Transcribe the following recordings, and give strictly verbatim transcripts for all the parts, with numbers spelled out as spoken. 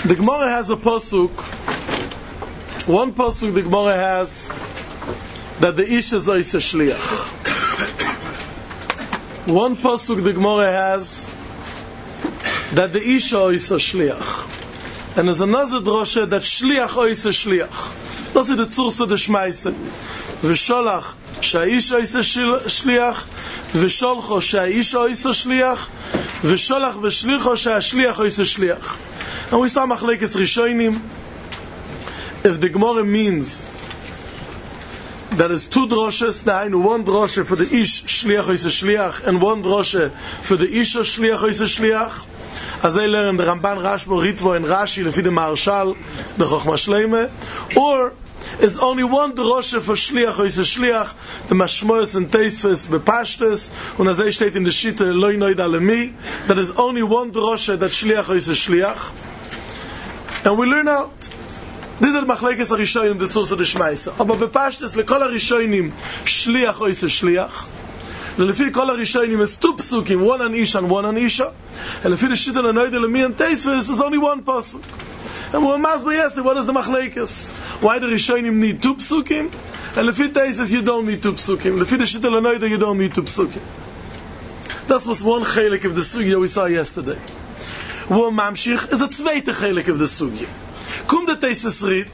The Gemara has a pasuk. One pasuk the Gemara has that the ish is a shliach. One pasuk the Gemara has that the isha is a shliach. And there's another drosha that shliach is a shliach. Das ist the Zursa de Shmeise. V'sholach sha'isha is a shliach, v'sholcho sha'isha is a shliach, v'sholach v'shlicho sha'ashliach is a shliach. And we saw machlekes rishonim. If the Gemara means that is two droshes, now one droshe for the ish shliach is a shliach, and one droshe for the isha shliach is a shliach, as they learn the Ramban, Rashba, Ritvo, and Rashi, lefi the Marshal, the Chochma Shleime, or is only one droshe for shliach is a shliach, the Mashmoes and Teisves bepashtes, and as they state in the Shita, loy noida lemi, that is only one droshe that shliach is a shliach, and we learn out. These are the machlekes harishonim, the tzursa de shmeisa. Aber bepashtes lekol harishonim shliach is a shliach. Lefi kol harishonim is two psukim, one on isha and one on isha. And lefi the shita lenoide lemi and teisves is only one pasuk. And we must be asked, what is the machlekes? Why the rishonim need two psukim? And lefi teisves you don't need two psukim. Lefi the shita lenoide you don't need two psukim. That was one chelik of the sugya we saw yesterday. Wo mamshich is a zweite chelik of the sugya. Kum the Teisus read,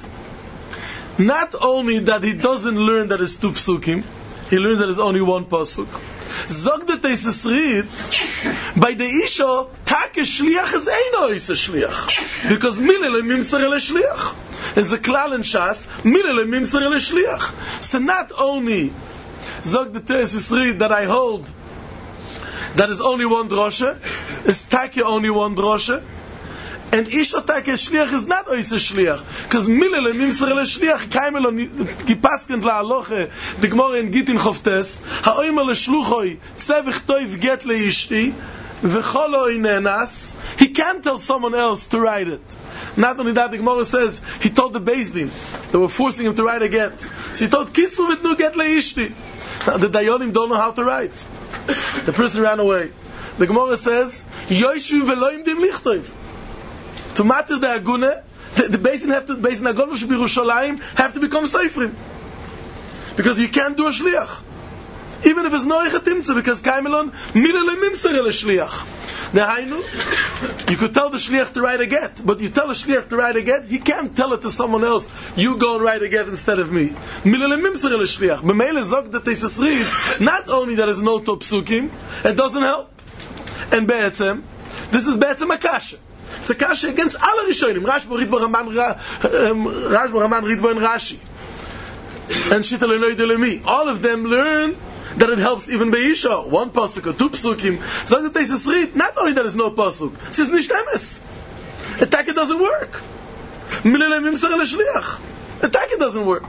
not only that he doesn't learn that it's two psukim, he learns that it's only one pasuk. Zog the Teisus read, by the isha, take shliach is eino is a shliach. Because milele mimser ele shliach. Is the klal in Shas, milele mimser ele shliach. So not only, Zog the Teisus read, that I hold that is only one droshe, is take only one droshe, and ish otake shliach is not ois shliach, because milele mimser le shliach kaimelo gipasken la aloche the Gemara in Gitin Choftes haoimer le shluchoi tzevich toiv get le ishti v'cholo inenas. He can't tell someone else to write it. Not only that, the Gemara says he told the Beis Din, they were forcing him to write a get, so he told kisvu v'tnu get le ishti. Now, the Dayonim don't know how to write. The person ran away. The Gemara says yoishu v'loim dim lichtov. To matter the agune, the, the basin have to, the basin agonu should be Yerushalayim, have to become seifrim, because you can't do a shliach, even if it's no echatimtze, because kaimelon milele mimser ele shliach. Nehainu, you could tell the shliach to write a get, but you tell the shliach to write a get, he can't tell it to someone else. You go and write a get instead of me. Milele mimser ele shliach. B'meile zog the Teisus read, not only that is no top psukim, it doesn't help, and be'etzem, this is be'etzem akasha. It's a kasha against all Rishonim. Rashba, Ritva, Raman, Rashba, Raman, Ritva, and Rashi. And Shita Lenoide Lemi. All of them learn that it helps even Beisha. One pasuk or two psukim. So the Teisus read, not only that is no pasuk, it says nicht emes. Attack it doesn't work. Milele mimser le shliach. Attack it doesn't work.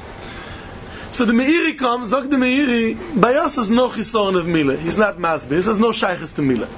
So the Meiri comes, Zog the Meiri, Bayos is no chisorn of Mile. He's not masbeh. He says no shaychus to Mile.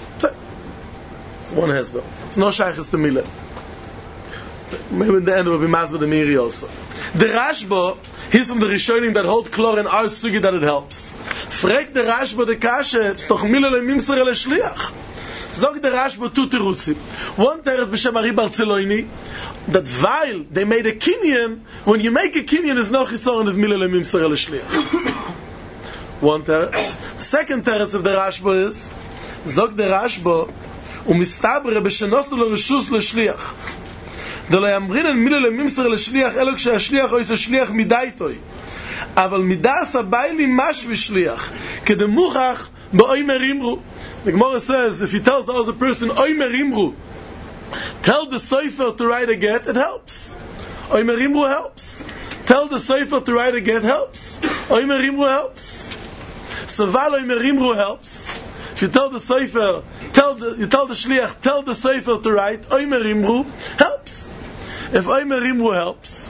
One hezbel. It's no shaykhs to Mila. Maybe in the end it will be masbeh the Miri also. The Rashba, he's from the Rishonim that hold klor and our sugi that it helps. Frag the Rashba the kashe, it's toch Mila le mimser ele shliach. Zog the Rashba two terutsim. One teretz b'shem Ari Barceloini, that while they made a kinyan, when you make a kinyan, is no chisoron of Mila le mimser ele shliach. One teretz. Second teretz of the Rashba is, Zog the Rashba, ומסתבר בשנוסו לרשוס לשליח דלו יאמרינן מילה לממסר לשליח אלו כשהשליח או שליח מידאיתוי אבל מידאס הביילי מש בשליח כדמוכח באוימר אמרו. The Gemara says if he tells the other person oimer imru, tell the sefer to write a get, it helps. Oimer imru helps. Tell the sefer to write a get helps. Oimer imru helps. Saval oimer imru helps. If you tell the sefer, tell the you tell the shliach, tell the sefer to write. Oimer imru helps. If oimer imru helps,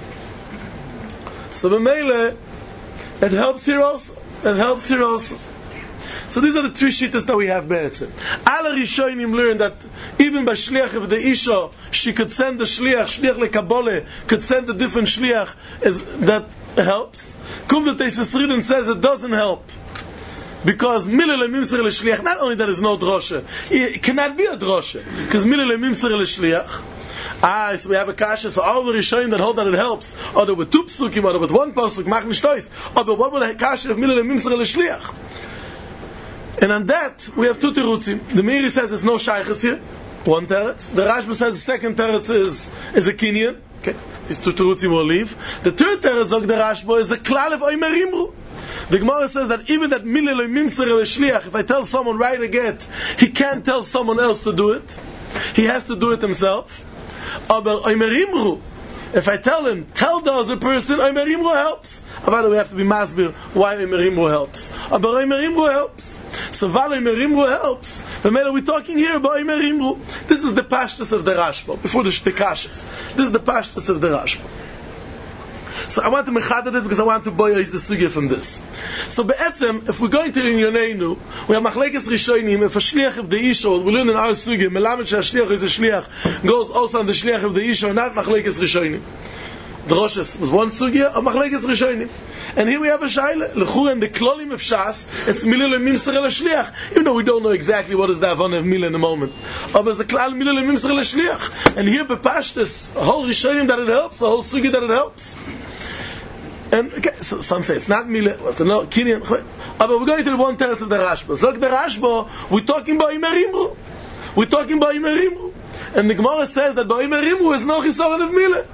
so b'meile it helps here also. It helps here also. So these are the three shittas that we have be'etzim. All Rishonim learn that even by shliach of the isha, she could send the shliach, shliach lekabole, could send a different shliach, is that helps. Kum the Teisus Ridin says it doesn't help. Because milele mimser le-shliach, not only that is no drosha, it cannot be a drosha, because milele mimser le-shliach, Ah, so we have a kasha, so all the Rishonim that hold that it helps, or with two psukim, or with one pasuk, mach nicht tois. But what would a kasha of Milele Mimsar L'Shliach? And on that, we have two terutzim. The Meiri says there's no shaykhs here, one teretz. The Rashba says the second teretz is, is a kinyan. Okay, these two terutzim will leave. The third teretz of the Rashba is a klal of Omer Imru. The Gemara says that even that Milele Mimsar L'Shliach, if I tell someone write a get, he can't tell someone else to do it. He has to do it himself. Aber Omer Imru, if I tell him, tell the other person, Omer Imru helps. But we have to be masbir why Omer Imru helps. Aber Omer Imru helps. So while Omer Imru helps, the matter we're talking here about Omer Imru. This is the pashtus of the Rashba, before the shtikashas. This is the pashtus of the Rashba. So I want to mechaded it because I want to boyos the sugya from this. So be'etzem, if we're going to Inyoneinu, we have machlekes rishonim. If a shliach of the isha, we learn in our sugya, melamed shashliach is a shliach, goes also on the shliach of the isha, not machlekes rishonim. The Roshas was one sugya of machlekes rishonim. And here we have a shaila, lechur and the klolim of shas, it's milele mimsar l'shliach. Even though we don't know exactly what is the avon of milele in the moment, but it's the klal milele mimsar l'shliach. And here bepashtes, a whole rishonim that it helps, a whole sugya that it helps. And okay, so some say it's not milele, well, no kinyan. But we're going to the one teretz of the Rashba. So the Rashba, we're talking about Omer Imru. We're talking about Omer Imru. And the Gemara says that by Omer Imru is no chisaron of milele.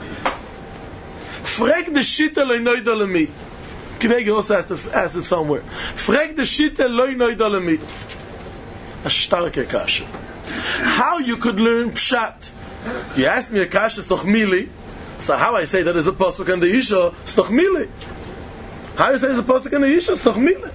Frek the shita loy noida lemi. Kivegi also asked it, asked it somewhere. Frek the shita loy noida lemi. A starke kasha. How you could learn pshat? You asked me a kasha, it's toch mili. So how I say that is a pasuk and the isha, it's toch mili. How you say it's a pasuk and the isha, it's toch mili.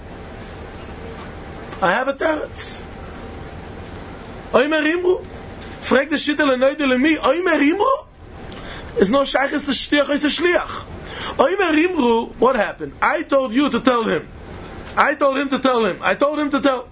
I have a teretz. Omer Imru. Frek the shita loy noida lemi. Omer Imru. It's no shaykhis to shliach, it's a shliach. Omer Imru, what happened? I told you to tell him. I told him to tell him. I told him to tell.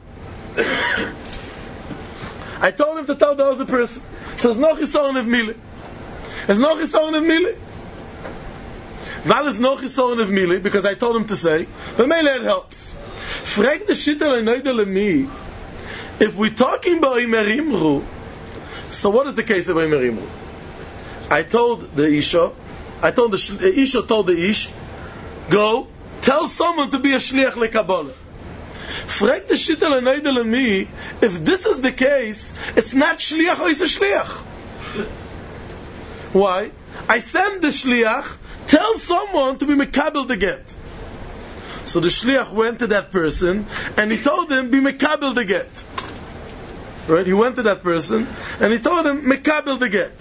I told him to tell the other person. So it's no chisaron of mili. It's no chisaron of mili. That is no chisaron of mili because I told him to say. But maybe it helps. Frek the shita le'noida le'mi. If we're talking about Omer Imru, so what is the case of Omer Imru? I told the Isha, I told the, the Isha told the Ish, go, tell someone to be a shliach lekabbalah. Frek the shita le'noida le'mi, if this is the case, it's not shliach or it's a shliach. Why? I send the shliach, tell someone to be mekabel the get. So the shliach went to that person, and he told him, be mekabel the get. Right? He went to that person, and he told him, mekabel the get.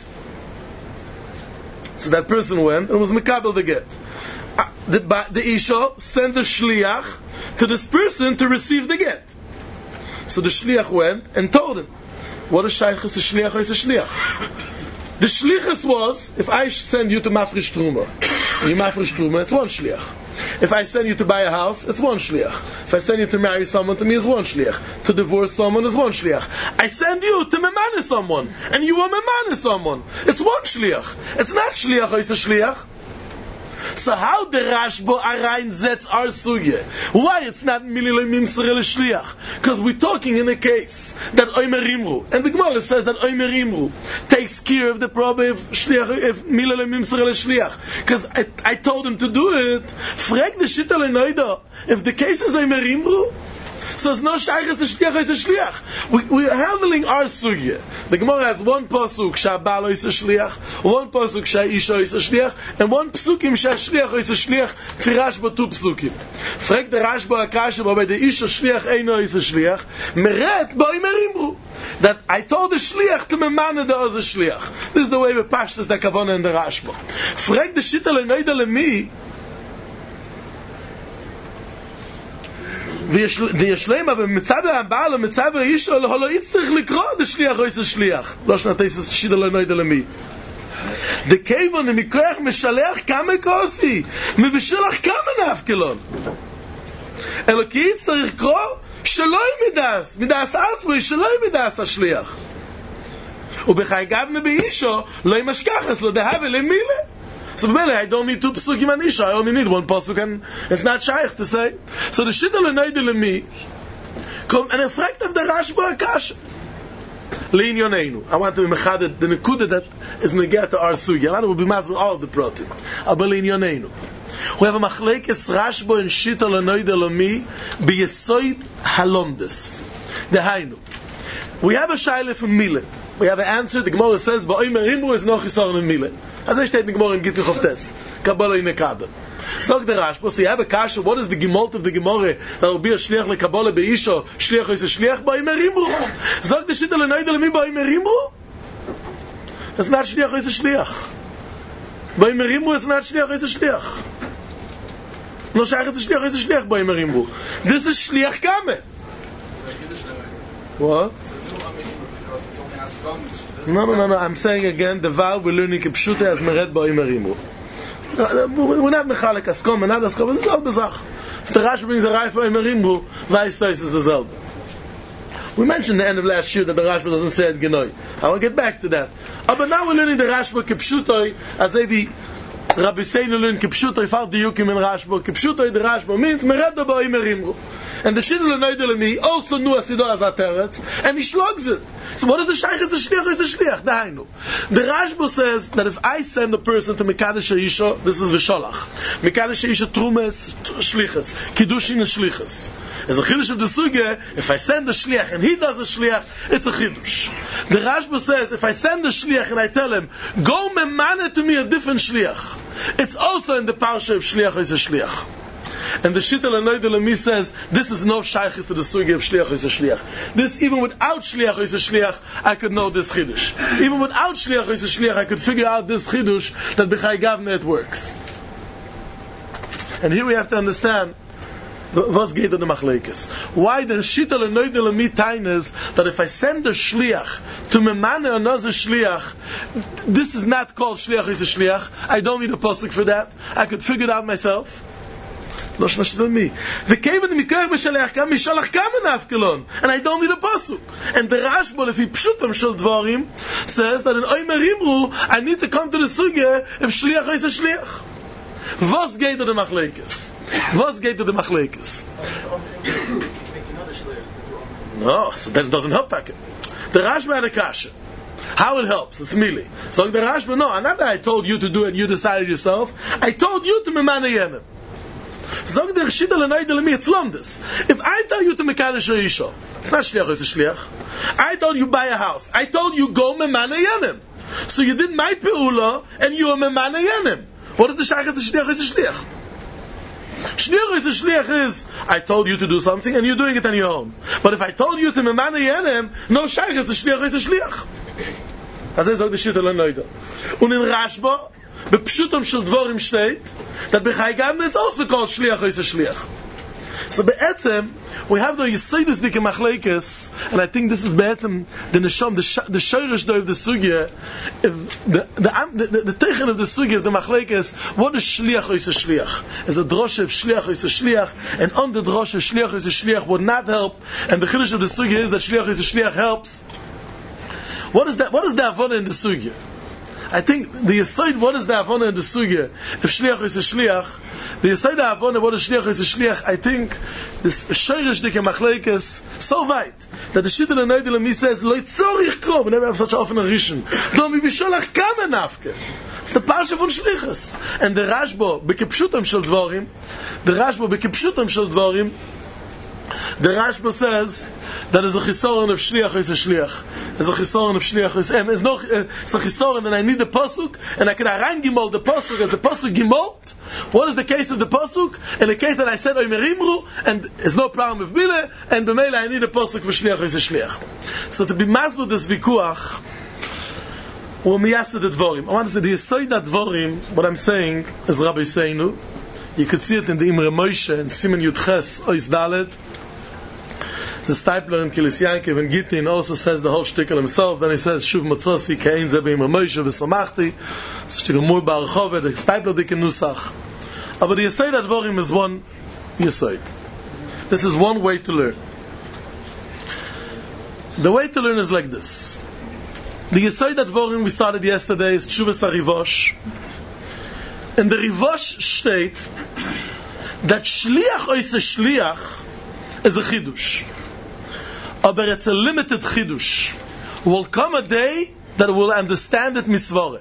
So that person went and was mekabel the get. Uh, the, the Isha sent the shliach to this person to receive the get. So the shliach went and told him, what is shaykhis to shliach or is a shliach? The shlichus was, if I send you to mafresh truma, you mafresh truma, it's one shliach. If I send you to buy a house, it's one shliach. If I send you to marry someone, to me is one shliach. To divorce someone is one shliach. I send you to memane someone, and you will memane someone. It's one shliach. It's not shliach, it's a shliach. So how the Rashba Arayin zets our sugya? Why it's not mililei mimsar l'shliach? Because we're talking in a case that Omer Imru, and the Gemara says that Omer Imru takes care of the problem of shliach, of mililei mimsar l'shliach. Because I, I told him to do it. Frek the shita le'noida. If the case is Omer Imru, so it's no shaykhis the shliach, it's a shliach. We, we're handling our sugya. The Gemara has one pasuk sha'balo is a shliach, one pasuk sha'isha is a shliach, and one psukim sha'shliach is a shliach. For Rashba two psukim. Frek the Rashba akasha, but by the isha shliach eino is a shliach. Meret ba'omer imru. That I told the shliach to memane the other shliach. This is the way we pashtas the kavana in the Rashba. Frek the shita le'noida le'mi. וישלם אבל מצד הבעל ומצד האישה לא יצטרך לקרוא דשליח או איזה שליח לא שנתי שידה לא נוידה למי דקייבון המקרח משלח כמה כוסי מבשלח כמה נפקלון אלא כי יצטרך לקרוא שלא ימידס מידס עצמי שלא ימידס השליח ובחי גבנה באישה לא ימשכחס לא דהבה למילה. So I don't need two psukim and isha. I only need one pasuk, and it's not shaykh to say. So the shita le'noida le'mi, and in fact of the Rashba akasha. Le'inyoneinu. I want to be mechaded the nekuda that is negea to our sugi. I want to be mazal all of the protein. Aber le'inyoneinu. We have a machlekes Rashbo and Shita Lenoida Lomi B'yesoid Halomdes. Dehainu. We have a shaila from Mile. We have an answer. The Gemara says, "Ba'omer Himru is no chisaron in Mile." As I state in the Gemara in Gittin Chovtes, Kabbalah in Nekabel. So the Rashbo. So you have a kasha. What is the Gemalt of the Gemara that will be a shliach le Kabbalah be'isho? Shliach is a shliach. Ba'omer Himru. Zog the Shita Lenoida Lomi Ba'omer Himru. That's not shliach. Is a shliach. Ba'omer Himru is not shliach. Is a shliach. No shaykh is shliach. Is a shliach. Ba'omer Himru. This is shliach kame. What? No, no, no, no. I'm saying again, the vow we're learning kipshute as meret ba'omer himru. We're not mechalek askom, we're not askom, it's all bezach. If the Rashi brings a raya for ba'omer himru, vice versa is the zelda. We mentioned the end of last year that the Rashba doesn't say it genoi. I will get back to that. Uh, but now we're learning the Rashba kipshutoi as they the Rabbi Seinu learn kipshutoi far diyukim in Rashba. Kipshutoi the Rashba means meret ba'omer himru. And the Shidduch Lenoidel also knew as Sidor as Ateret, and he slugs it. So what is the Shaykh? The Shliach is the Shliach. Dahainu. The Rashba says that if I send a person to Mekadesh Yisha, this is Visholach. Mekadesh Yisha Trumes Shlichus, Kiddushin is Shlichus. As a Chiddush of the Sugya, if I send the Shliach and he does the Shliach, it's a Chiddush. The Rashba says if I send the Shliach and I tell him, go memane to me a different Shliach, it's also in the Parsha of Shliach is a Shliach. And the Shita Lenoida Lemi says this is no shaykhis to the sugi of shliach is a shliach. This even without shliach is a shliach, I could know this chiddush. Even without shliach is a shliach, I could figure out this chiddush that b'chai gavna it works. And here we have to understand what's geht of the machlekes. Why the Shita Lenoida Lemi taines that if I send a shliach to memane another shliach, this is not called shliach is a shliach. I don't need a pasuk for that. I could figure it out myself. לא שנשתל מי. וכיוון מכך משלח גם משלח כמה נפקלון. And I don't need a pasuk. And the Rashba, לפי פשוטם של דברים, says that in Omer Himru, I need to come to the sugya if shliach is a shliach. Was geht to the machlekes? Was geht to the machlekes? No, so then it doesn't help that. The Rashba had a kasha. How it helps? It's mili. So the Rashba, no, not that I told you to do it and you decided yourself. I told you to memane yenim. Zog der Shita Lenoida Lemi, it's Lomdes. If I tell you to Mekadesh Yisha, it's not Shliach, it's a Shliach. I told you buy a house. I told you go Memane Yanim. So you did my Pe'ula and you are Memane Yanim. What is the Shaykh? It's a Shliach, it's a Shliach. Shliach is a Shliach is, I told you to do something and you're doing it on your own. But if I told you to Memane Yanim, no Shaykh, it's a Shliach, it's a Shliach. As I zog the Shita Lenoida. Und in Rashba, בפשוטם של דבורים steht that b'chai gavna it's also called shliach is a shliach. So be'etzem we have the yisaydus dike machlekes, and I think this is be'etzem the nesham the the shoyrish of the sugya, the the the the teichen of the sugya of the machlekes. What is shliach is a shliach? Is a droshe of shliach is a shliach, and on the droshe shliach is a shliach would not help, and the chiddush of the sugya is that shliach is a shliach helps. What is that? What is the avona in the sugya? I think the Yesod, what is the Avona in the Sugya? If Shliach is a Shliach, the Yesod the Avona, what is Shliach is a Shliach, I think this Sheirish Dike Machlekes, so weit, that the Shita Lenoida Lemi says, Lo Yitzorich Krom, and I have such often a Rishon, Do mi Visholach Kama Nafke. It's the Parsha von Shlichus. And the Rashba, Bekepshutam Shel Dvorim, the Rashba, Bekepshutam Shel Dvorim, the Rashba says that is a chisoron of shliach is a shliach. Is a chisoron of shliach is em. Is no. It's a chisoron, and I need the pasuk, and I can aran gimol the pasuk as the pasuk gimolt. What is the case of the pasuk? In the case that I said Omer Himru, and there's no problem with bile, and b'meila I need a pasuk for shliach is a shliach. So to be masbud this vikuach, or miyased the dvorim. I want to say the yesod that dvorim. What I'm saying is Rabbi Seinu. You could see it in the Imre Moshe and Simen Yudches Ois Dalet. The Stipler in Kilis Yankiv and Gittin also says the whole shtickle himself. Then he says Shuv Motzosi Kein Ze Beimre Moshe V'Samachti. It's a shtickle more Barachove. The Stipler Dik Nusach. But the Yesod Advorim is one Yesod. This is one way to learn. The way to learn is like this. The Yesod Advorim we started yesterday is Tshuvas HaRivosh. In the Rivosh state that Shliach ois a Shliach is a Chidush. Aber it's a limited Chidush. will come a day that will understand it misvore.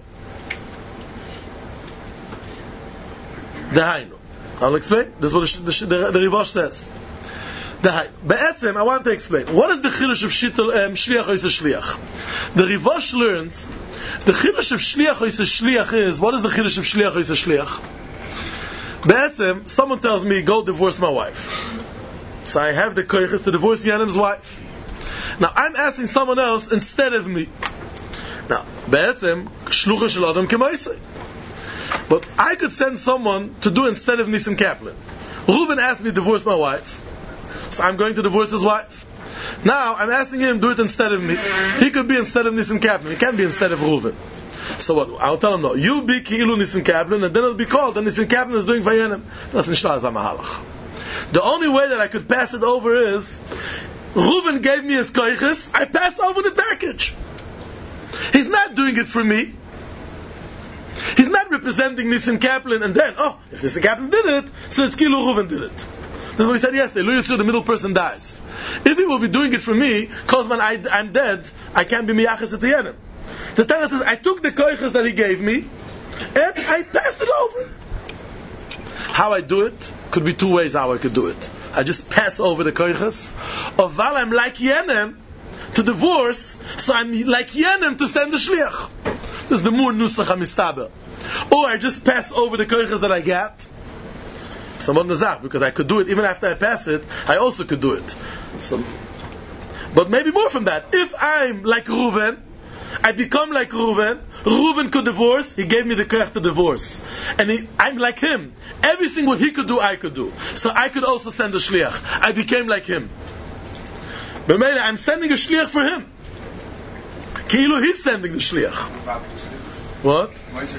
Dehainu. I'll explain. This is what the, the, the, the Rivosh says. Dehainu. Be'etzem, I want to explain. What is the chilush of shittul, um, shliach or shliach? The Rivosh learns, the chilush of shliach or shliach is, what is the chilush of shliach or shliach? Be'etzem, someone tells me, go divorce my wife. So I have the koiches to divorce Yanim's wife. Now I'm asking someone else instead of me. Now, be'etzem, shlucha shel adam k'moisei. But I could send someone to do instead of Nissen Kaplan. Reuven asked me to divorce my wife, so I'm going to divorce his wife. Now I'm asking him to do it instead of me. He could be instead of Nissen Kaplan. He can't be instead of Reuven. So what? I'll tell him no. You be Ki'ilu Nissen Kaplan, and then it'll be called that Nissen Kaplan is doing Vayanim. That's Nishla Zamahalach. The only way that I could pass it over is Reuven gave me his koiches. I pass over the package. He's not doing it for me. He's not representing Nissen Kaplan, and then, oh, if Nissen Kaplan did it, so it's Ki'ilu Reuven did it. That's what we said yesterday. Lu Yitzu, the middle person dies. If he will be doing it for me, cause man, I, I'm dead, I can't be miyachas at the end. The Torah says, I took the koiches that he gave me, and I passed it over. How I do it? Could be two ways how I could do it. I just pass over the koiches, or while I'm like Yenem to divorce, so I'm like Yenem to send the shliach. This is the more nusach hamistaber. Or I just pass over the koiches that I got. Someone nazach, because I could do it even after I pass it, I also could do it. So, but maybe more from that. If I'm like Reuven, I become like Reuven. Reuven could divorce. He gave me the koich to divorce, and he, I'm like him. Everything what he could do, I could do. So I could also send a shliach. I became like him. But I'm sending a shliach for him. Ki'ilu he's sending the shliach. What?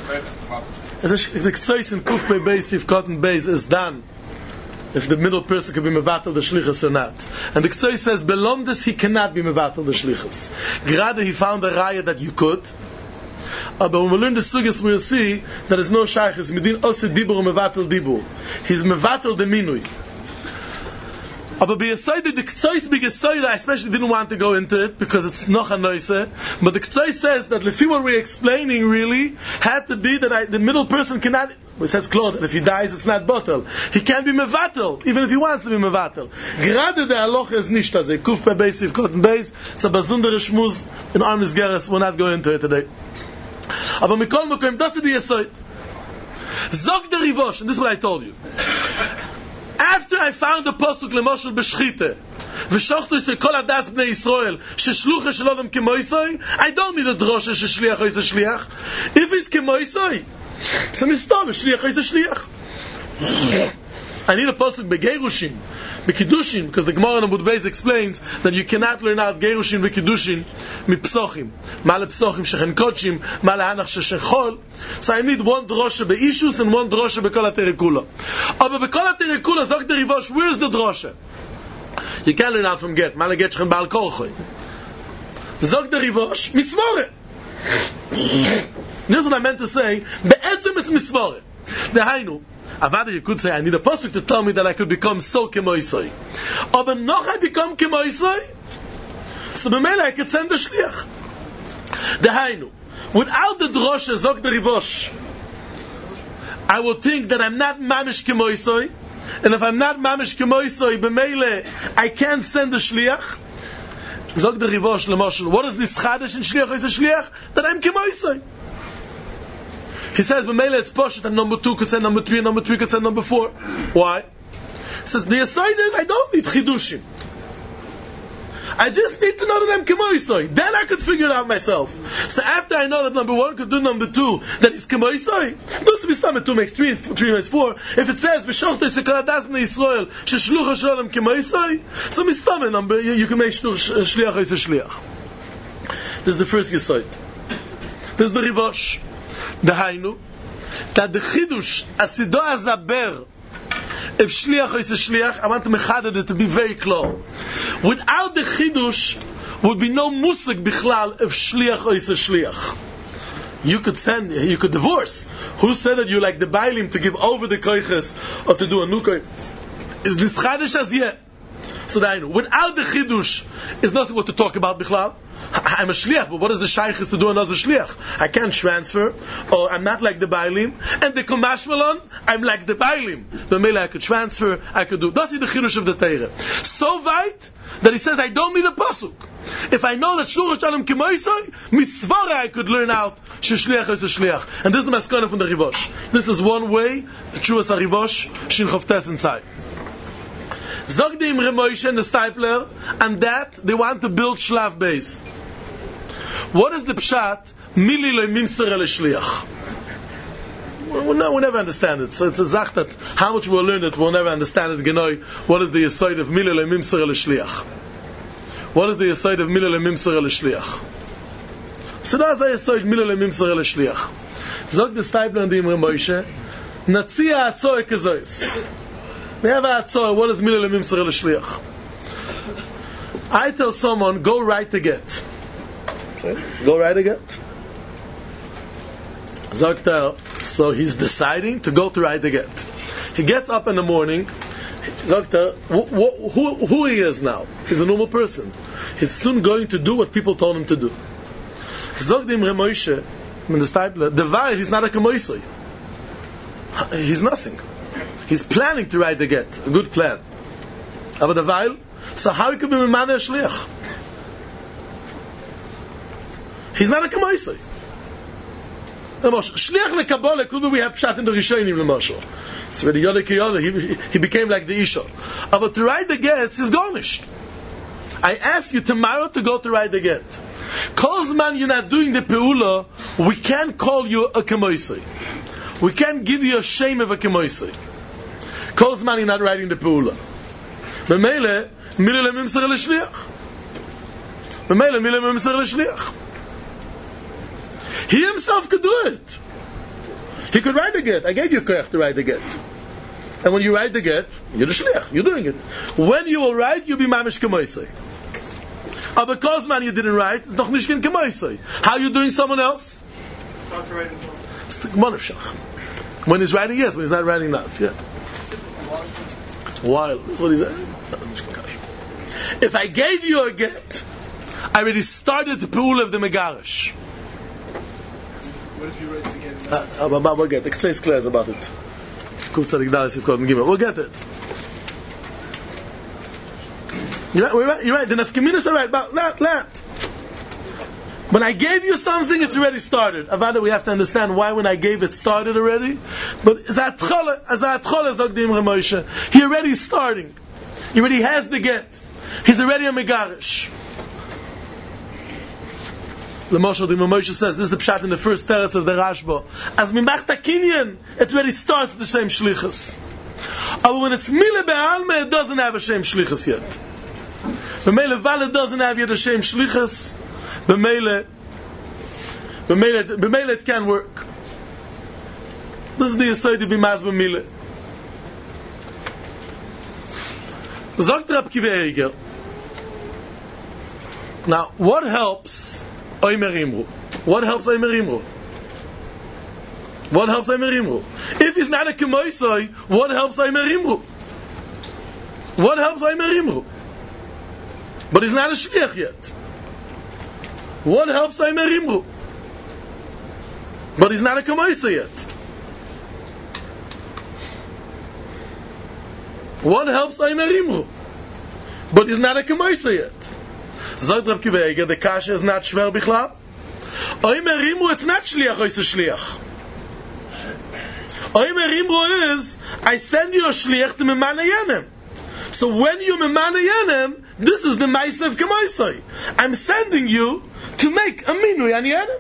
As the Ktsois in Kuf Bei Beis, if cotton base is done, if the middle person can be mevatel the shlichus or not. And the Ktsois says, Belomdes he cannot be mevatel the shlichus. Gerade he found a raya that you could. But when we learn the sugis, we'll see that there's no shaychus. Midin ose dibur mevatel dibur. He's mevatel the minui. But the Ktsois B'Gesoyla, I especially didn't want to go into it because it's noch a noise. But the Ktsois says that lefi what we're explaining really had to be that I, the middle person cannot. It says Claude that if he dies, it's not bottle. He can't be mevatel, even if he wants to be mevatel. Gerade the halacha is nicht as a kuf pe beis if cotton base. It's a bazundere shmuz in Armis Geras. We're not going into it today. Aber mikol mokem das is the Yesoid. Zog the Rivosh, and this is what I told you. After I found the pasuk lemoshel b'shchite, v'shochtu is kol adas bnei Yisrael sheshlucha shel adam kemoisoi, I don't need a drosha sheshliach is a shliach. If it's kemoisoi, so mistam shliach is a shliach. I need a pasuk begerushin, bekiddushin, because the Gemara in Amud Beis explains that you cannot learn out gerushin bekiddushin mipsochim, male psochim shechen kodshim, male hanach sheshechol. So I need one drosha beishus and one drosha bekol haterikula. Aber bekol haterikula, zog the Rivosh, where's the drosha? You can't learn out from get, male get shechen baal kolchoy. Zog the Rivosh, mitzvore. This is what I meant to say. Be'etzem it's mitzvore. Dehainu. Avada, you could say, I need a pasuk to tell me that I could become so kemoisoi. Aber noch I become kemoisoi, so b'meila I could send the shliach. Dehainu, without the drosha, zog the Rivosh, I will think that I'm not mamish kemoisoi, and if I'm not mamish kemoisoi, b'meila I can't send the shliach. Zog the Rivosh, lemoshel, what is this chadash in shliach? Is a shliach that I'm kemoisoi. He says, "B'meila it's poshet, and number two could say number three, and number three could say number four." Why? He says, "The aside is I don't need chidushim. I just need to know that I'm kemoisoi. Then I could figure it out myself. So after I know that number one could do number two, that is kemoisoi. Those mistam two makes three, three makes four. If it says v'shochto sekol adas bnei Yisrael sheshlucha shel adam kemoisoi, so mistam number you, you can make shliach is a shliach. This is the first yisoid. This is the Rivosh. Dehainu, that the chidush asido azaber, if shliach is a shliach, I want to mechaded it to be very clear. Without the chidush, would be no musik bichlal if shliach is a shliach. You could send, you could divorce. Who said that you like the bailim to give over the koiches or to do a new koiches? Is this chadash as yet? So that without the chidush, is nothing what to talk about bichlal. I'm a shliach, but what is the shaykh is to do another shliach? I can't transfer, or I'm not like the bailim, and the kumashmalon, I'm like the bailim. But maybe I could transfer, I could do. That's the chidush of the Torah. So weit that he says I don't need a pasuk. If I know that shluch shalom k'moisoi, misvara I could learn out sheshliach is a shliach. And this is the maskana from the Rivosh. This is one way the Chuvas HaRivosh Shin Chavtes inside. Zog the Imre Moshe and the Stipler, and that they want to build shlav base. What is the pshat? Mili lo mimser el shliach. We'll, no, we'll never understand it. So it's a zach that how much we'll learn it, we'll never understand it. Genoi, what is the yesod of mili lo mimser el shliach? What is the yesod of mili lo mimser el shliach? So that's the yesod mili lo mimser el shliach. Zog the Stipler and the Imre Moshe, natzia atzoe kezois. We have a atzor. What is milel mimser el shliach? I tell someone, go write a get. Okay? Go write a get. Zokter, so he's deciding to go to write a get. He gets up in the morning. Zokter, wh- wh- who, who he is now? He's a normal person. He's soon going to do what people told him to do. Zok the Imre Moshe, in the Stipler, the Vair, he's not a kemoisoi. He's nothing. He's planning to write the get. A good plan. But the while, so how he could be Memane Shliach? He's not a Kamoisai. Shliach lekabole could be we have pshat in the Rishonim l'moshel. So when the Yodek Yoda, he he became like the Isha. But to write the get is garnished. I ask you tomorrow to go to write the get. Kozman you're not doing the peula, we can't call you a Kamoisai. We can't give you a shame of a Kamoisai. Calls man, you're not writing the Pula. B'meile, mile lemimser l'shliach. B'meile, mile lemimser l'shliach. He himself could do it. He could write the get. I gave you koyach to write the get. And when you write the get, you're the shliach. You're doing it. When you will write, you'll be mamish kemoisei. But because man, you didn't write, noch nicht ken kemoisei. How are you doing someone else? Start to write it. It's the Gmonefshach. When he's writing, yes. When he's not writing, not. Yeah. While that's what he said. If I gave you a get, I already started the pool of the Megarish. What if you write again? Uh, about what get? The Ktseis class about it. We'll get it. You're right. We're right. You're right. The nafkaminas are right about that. That. When I gave you something, it's already started. Avada, we have to understand why when I gave it started already. But as a atchola, as a atchola, Zog the Imre Moshe, he already is starting. He already has the get. He's already a megarish. The Moshe, the Imre Moshe says, this is the pshat in the first teretz of the Rashba. As mimachta kinyan, it already starts the same shlichus. But when it's mile be'alme, it doesn't have a same shlichus yet. When mele valid doesn't have yet a same shlichus, B'meile, b'meile, b'meile it can work. This is the Yesod to be mas b'meile. Zogt Rab Kiva Eiger. Now, what helps Omer Imru? What helps Omer Imru? What helps Omer Imru? If he's not a Kemoisoi, what helps Omer Imru? What helps Omer Imru? But he's not a Shliach yet. What helps Omer Imru? But he's not a Kamoisa yet. What helps Omer Imru? But he's not a Kamoisa yet. Zog Rab Kiva Eiger, the kasha is not shver bichlal. Omer Imru, it's not shliach, it's a shliach. Omer Imru is, I send you a shliach to Memana Yenem. So when you Memana Yenem, this is the Maisa of Kamoisai. I'm sending you to make a minui an Yenem.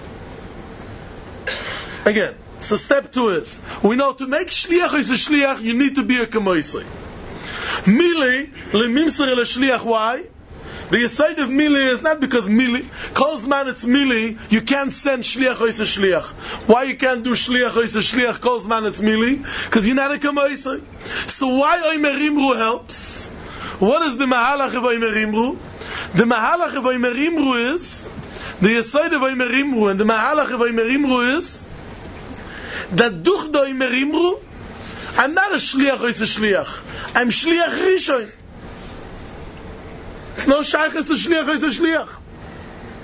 Again, so step two is, we know to make shliach is a shliach, you need to be a Kamoisai. Mili, le mimser el shliach, why? The aside of mili is not because mili, calls man it's mili, you can't send shliach or is a shliach. Why you can't do shliach or is a shliach, calls man it's mili? Because you're not a kamoisai. So why Omer Imru helps? What is the mahalach of Omer Imru? The mahalach of Omer Imru is, the aside of Omer Imru and the mahalach of Omer Imru is, that duch the Omer Imru, I'm not a shliach or is a shliach. I'm shliach rishon. It's no shaykhs to shliach, it's a shliach.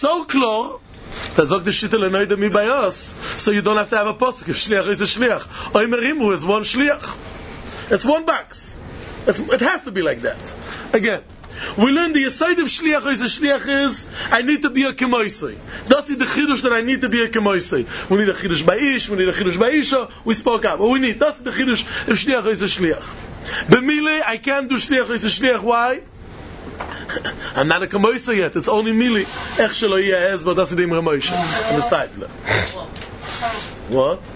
so clear. Da sagt der Shittel Noide mi by us, so you don't have to have a pasuk. If shliach is a shliach, Omer Imru is one shliach. It's one box. It's, it has to be like that. Again, we learn the aside of shliach is a shliach is I need to be a kemoisei. That's the chidush that I need to be a kemoisei. We need a chidush by ish, we need a chidush by isha. We spoke up, but we need. That's the chidush of shliach is a shliach. B'mile, I can't do shliach is a shliach. Why? I'm not a kemoisei yet. It's only mili. Ech shelo yeh ez, but that's the imre Moshe. Understand? What?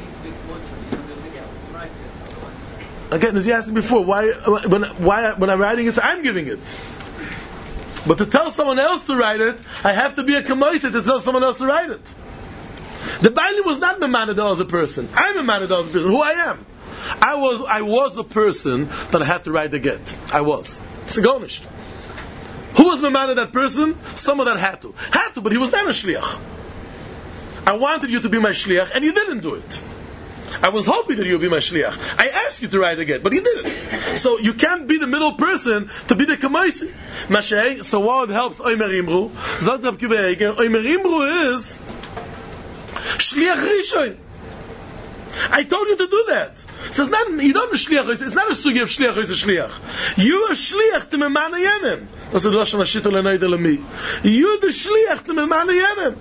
Again, as you asked me before, why when why when I'm writing it, I'm giving it. But to tell someone else to write it, I have to be a kemoisei to tell someone else to write it. The Baili was not Memanad as a person. I'm Memanad as a person. Who I am. I was I was a person that I had to write the get. I was. Sigonish. Who was Memanad that person? Someone that had to. Had to, but he was not a shliach. I wanted you to be my shliach, and you didn't do it. I was hoping that you would be my shliach. I asked you to write again, but you didn't. So you can't be the middle person to be the kemoisei. Mashay, so what helps Omer Imru? Zot Rab Kiva Eiger, Omer Imru is shliach rishon. I told you to do that. So it's not, you don't shliach, it's not a sugi of shliach is a shliach. You're a shliach to memana yenem. That's the Lashon HaShittel Noide Lemi. You're the shliach to memana yenem.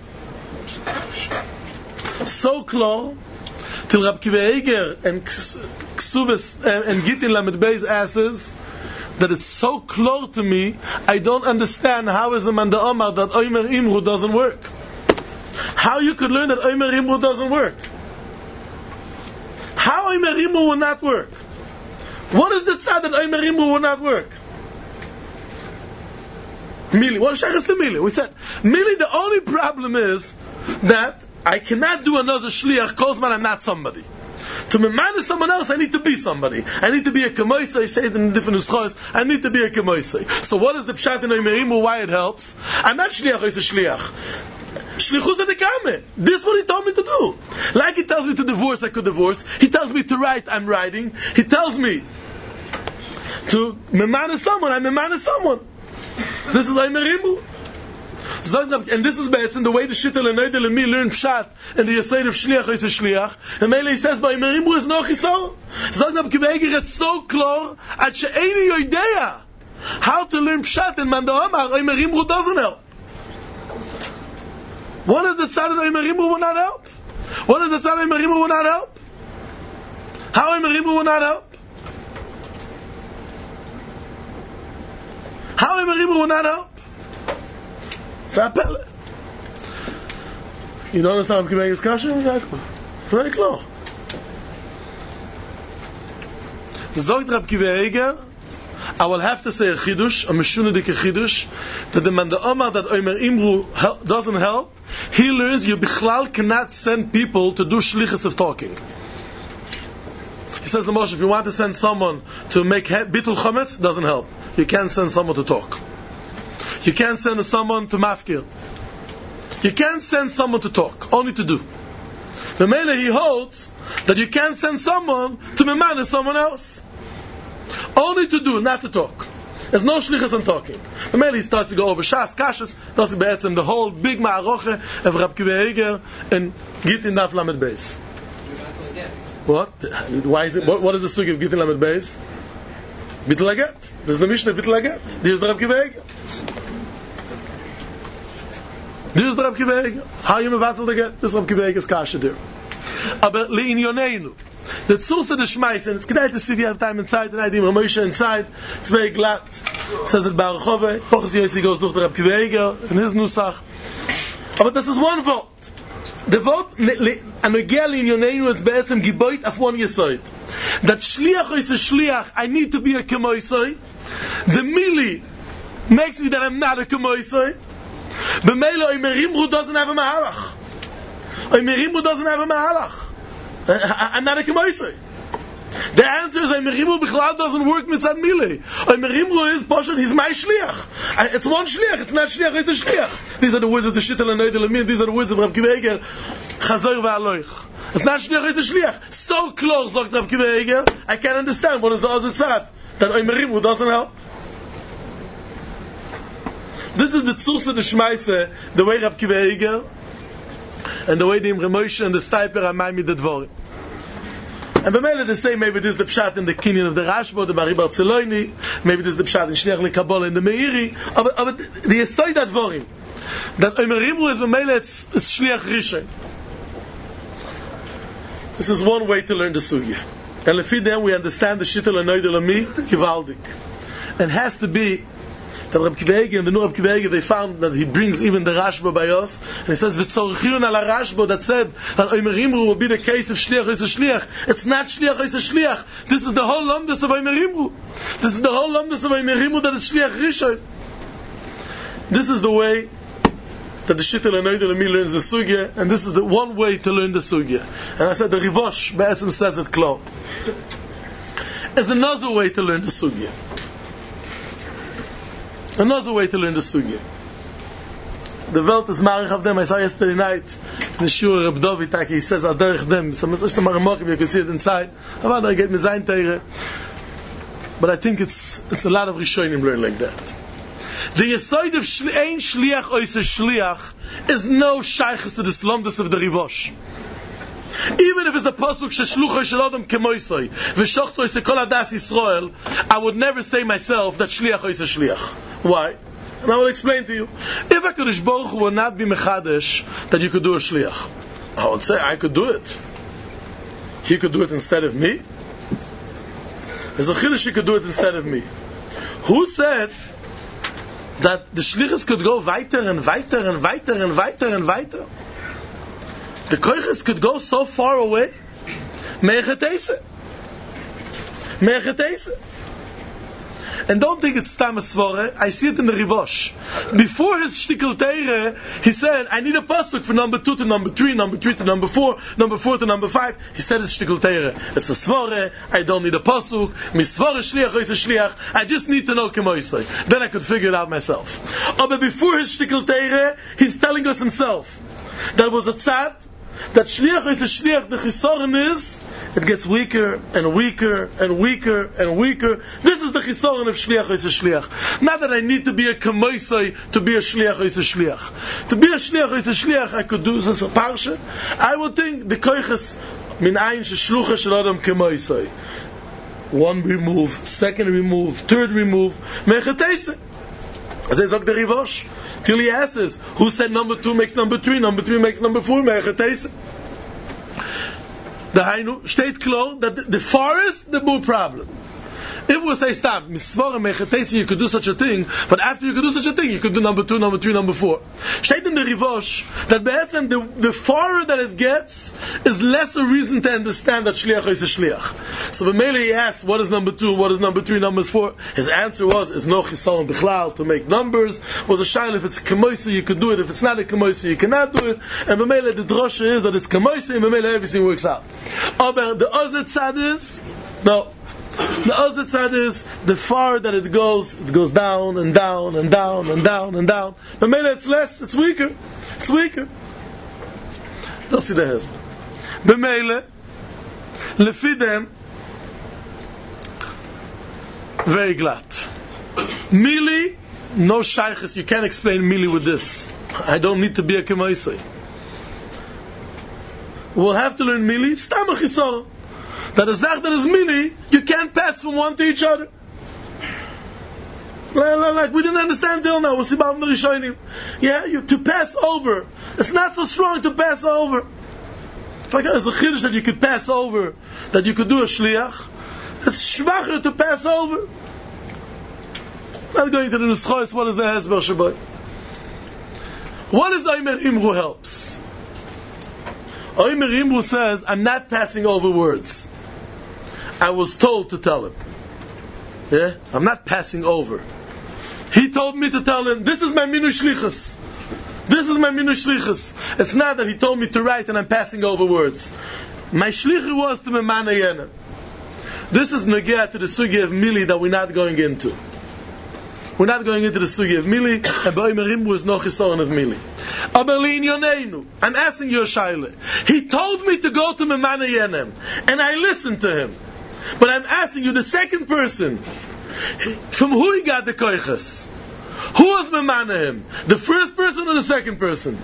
So close. Till Rab Kiva Eiger and Ksubis and Gittin Lamed Beis asks that it's so clear to me, I don't understand how is a man the Omar that Omer Imru doesn't work. How you could learn that Omer Imru doesn't work? How Omer Imru will not work? What is the tzad that Omer Imru will not work? Mili. What is shaychus to Mili? We said Mili. The only problem is that I cannot do another shliach kozman I'm not somebody. To memana someone else, I need to be somebody. I need to be a kemoisei. I say it in different nuschos. I need to be a kemoisei. So what is the pshat in Omer Imru? Why it helps? I'm not shliach. It's a shliach. Shlichus adekame. This is what he told me to do. Like he tells me to divorce, I could divorce. He tells me to write, I'm writing. He tells me to memana someone, I memana someone. This is Omer Imru. And this is better the way the Shittel and Noide Lemi learn pshat and the Yesod of Shliach is a Shliach. And Mele he says, by Omer Imru is no chisor. Zog Rab Kiva Eiger, it's so clear at she'eini yodeya how to learn pshat and man the Omar, Omer Imru doesn't help. What is the tzad of Omer Imru will not help? What is the tzad of Omer Imru will not help? How Omer Imru will not help? How Omer Imru will not help? You don't understand Rab Kiva Eiger's kasha? Very clear. Zogt Rab Kiva Eiger, I will have to say a chidush, a meshunadik chidush, that the man the Omar that Omer Imru doesn't help, he learns you bichlal cannot send people to do shlichus of talking. He says the Moshe, if you want to send someone to make bitul chametz, doesn't help. You can't send someone to talk. You can't send someone to mafkir. You can't send someone to talk, only to do. The Mele he holds that you can't send someone to memana someone else. Only to do, not to talk. There's no shlichus on talking. The Mele he starts to go over shas, kashas, that's be'etzem the whole big ma'aroche of Rab Kiva Eiger and Gittin Daf Lamed Beis. What? Why is it? What, what is the sugi of Gittin Lamed Beis? Bitul Haget. There's the Mishnah Bitul Haget. There's the Rab Kiva Eiger. There's the Rab Kiva Eiger. How you mevatel the get? This Rab Kiva Eiger's kasha there. Aber le'inyoneinu. The Tzursa de Shmais, and it's good to see if you have time inside, and I think Moshe inside, it's very glad. It says it Barachove, Hochas Yossi goes durch the Rab Kiva Eiger, in his Nusach. But this is one vote. The vote, Anogea le'inyoneinu, it's be'etzem giboit af one yesod. That shliach is a shliach, I need to be a kemoisei. The mili makes me that I'm not a kemoisei. B'meila Omer Imru doesn't have a mahalach. Omer Imru doesn't have a mahalach. I'm not a kemoisei. The answer is Omer Imru bichlal doesn't work mitzad mili. Omer Imru is poshet, he's my shliach. It's one shliach, it's not shliach, it's a shliach. These are the words of the Shittel and Noide Lemi, these are the words of Rab Kiva Eiger. Chazor v'aloich. It's not shliach, it's a shliach. So close, sagt Rab Kiva Eiger, I can't understand what is the other tzad. That Omer Imru doesn't help. This is the Tzursa de Shmaise, the way Rab Kiva Eger, and the way the Imre Moshe and the Steiper Amaymi the Dvorim. And b'meile they say maybe this is the pshat in the Kinyan of the Rashba, the Bari Barceloni, maybe this is the pshat in Shliach LeKabbalah in the Meiri, but, but the Yesod Dvorim, that Omer Imru is b'meile it's, it's Shliach Rishon. This is one way to learn the Sugya. And lefi them we understand the Shittel Anoidel Ami, Givaldik. And has to be that Rab Kiva Eger and the new Rab Kiva Eger, they found that he brings even the Rashba by us, and he says v'tzorchiyun ala Rashba that said that Omer Imru will be the case of Shliach is a Shliach. It's not Shliach is a Shliach. This is the whole Lomdus of Omer Imru. This is the whole Lomdus of Omer Imru that is Shliach Rishon. This is the way that the Shittel Anoidel Ami learns the Sugya, and this is the one way to learn the Sugya. And I said the Rivosh Be'etzim says it clear. There's another way to learn the Sugya. Another way to learn the Sugya. The Welt is marich of them. I saw yesterday night in the Shur Reb Dovid, he says, Aderich dem. So it's the Maramokim, you can see it inside. I get me zayin teire. But I think it's it's a lot of Rishonim learn like that. The Yesod of Ein Shliach Oise Shliach is no shaykhs to the slumdus of the Rivosh. Even if it's a pasuk sheshluchos shel adam kemoisoi v'shochtoi sekol adas Yisrael, I would never say myself that shliach is a shliach. Why? And I will explain to you. If HaKadosh Baruch Hu would not be mechadesh that you could do a shliach, I would say I could do it. He could do it instead of me. There's a chiddush he could do it instead of me. Who said that the shlichus could go weiter and weiter and weiter and weiter and weiter? The koiches could go so far away. Me'echetese. Me'echetese. And don't think it's Stam Svore. I see it in the Rivosh. Before his Shtikel Teire, he said, I need a pasuk for number two to number three, number three to number four, number four to number five. He said it's Shtikel Teire. It's a Svore. I don't need a pasuk. Mi Svore Shliach, Oise Shliach. I just need to know Kemoisoi. Then I could figure it out myself. Oh, but before his Shtikel Teire, he's telling us himself that was a tzad, that shliach is a shliach, the chisoron is, it gets weaker and weaker and weaker and weaker. This is the chisoron of shliach is a shliach. Not that I need to be a kamoisai to be a shliach is a shliach. To be a shliach is a shliach, I could do this a parsha. I would think the koiches min ein sheshlucha shel adam kamoisai. One remove, second remove, third remove, mechatese. As I said, the Rivosh. Till he asks, who said number two makes number three, number three makes number four, me'echetese. The Hainu, state klar, that the, the forest, the more problem. If we say, stop, misvara me'echetese, you could do such a thing, but after you could do such a thing, you could do number two, number three, number four. State in the Rivosh, that be'etzem, the, the farther that it gets, is less a reason to understand that shliach is a shliach. So B'meile he asked, what is number two, what is number three, number four? His answer was, is no chisalon bichlal, to make numbers. Was a shail, if it's a kemoisa, you could do it, if it's not a kemoisa, you cannot do it. And B'meile, the drosha is that it's kemoisa, and B'meile, everything works out. Aber the other tzad is, no. The other side is, the far that it goes, it goes down and down and down and down and down. But maybe it's less, it's weaker. It's weaker. Don't see the husband. B'meile, lefi them, very glad. Mili, no shaykhs, you can't explain Mili with this. I don't need to be a kemoisei. We'll have to learn Mili, stam a chisor. That is that is Mili, you can't pass from one to each other. Like we didn't understand till now. We'll see about the Rishonim. Yeah, you to pass over. It's not so strong to pass over. It's like there's a chiddush that you could pass over, that you could do a shliach. It's shvacher to pass over. Not going to the nuschos. What is the hezber shaboy? What is Omer Imru helps? Omer Imru says, I'm not passing over words. I was told to tell him. Yeah? I'm not passing over. He told me to tell him, this is my minu shlichus. This is my minu shlichus. It's not that he told me to write and I'm passing over words. My shlichus was to memana yena. This is negea to the sugi of Mili that we're not going into. We're not going into the sugi of Mili, and Ba'omer Imru is no chisoron of Mili. I'm asking you a shaila. He told me to go to memana yenem, and I listened to him. But I'm asking you, the second person, from who he got the koiches? Who was Memanahem? The first person or the second person?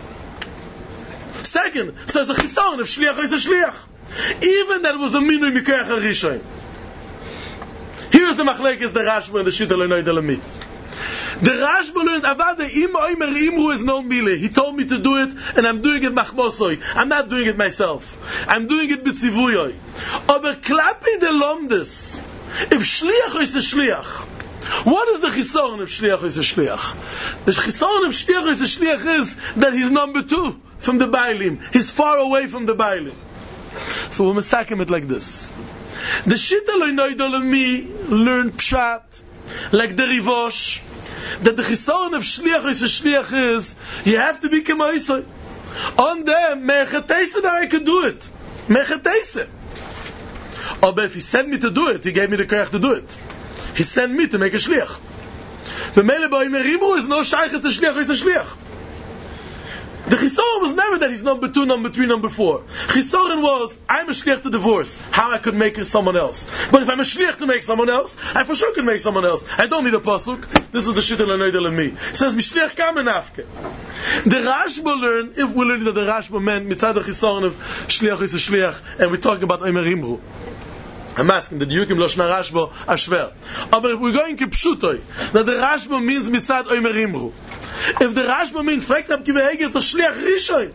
Second. So it's a chisaron. If shliach is a shliach. Even that it was a minui mikoyach harishon. Here's the machlekes, the Rashba and the Shita Le'noi Delami. The Rashba learns, Avada im oimer imru is no mile. He told me to do it, and I'm doing it machmosoi. I'm not doing it myself. I'm doing it b'tzivuyoi. Aber klapi de lomdes. If shliach is a shliach, what is the chisaron if shliach is a shliach? The chisaron if shliach is a shliach is that he's number two from the bailim. He's far away from the bailim. So we'll misakim it like this. The Shita Le'noi Delami learned pshat, like the Rivosh, that the chisaron of shliach is a shliach is you have to be k'moisoi. On them, me'echatese that I can do it. Me'echatese. Oh, but if he sent me to do it, he gave me the koyach to do it. He sent me to make a shliach. The mele ba'omer imru is no shaykh as the shliach is a shliach. The chisaron was never that he's number two, number three, number four. Chisaron was, I'm a shliach to divorce. How I could make someone else. But if I'm a shliach to make someone else, I for sure can make someone else. I don't need a pasuk. This is the Shita Le'noi Delami. It says, Mishliach kamen afke. The Rashba learned, if we learn that the Rashba meant, mitzad the chisaron of shliach is a shliach, and we're talking about omer imru. I'm asking, the Yukim Loshna Rashba are schwer. But if we're going to Pshutoi, that the Rashba means mitzad omer imru. If the Rashba means fragt ab kiveheget the shliach rishon,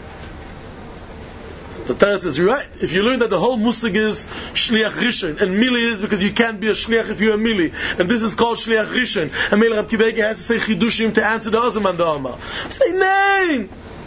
the Teretz is right. If you learn that the whole musig is shliach rishon, and mili is because you can't be a shliach if you're a mili, and this is called shliach rishon, and Mele Rab Kiveheget has to say chidushim to answer the Ozeman Da'amah. Say name.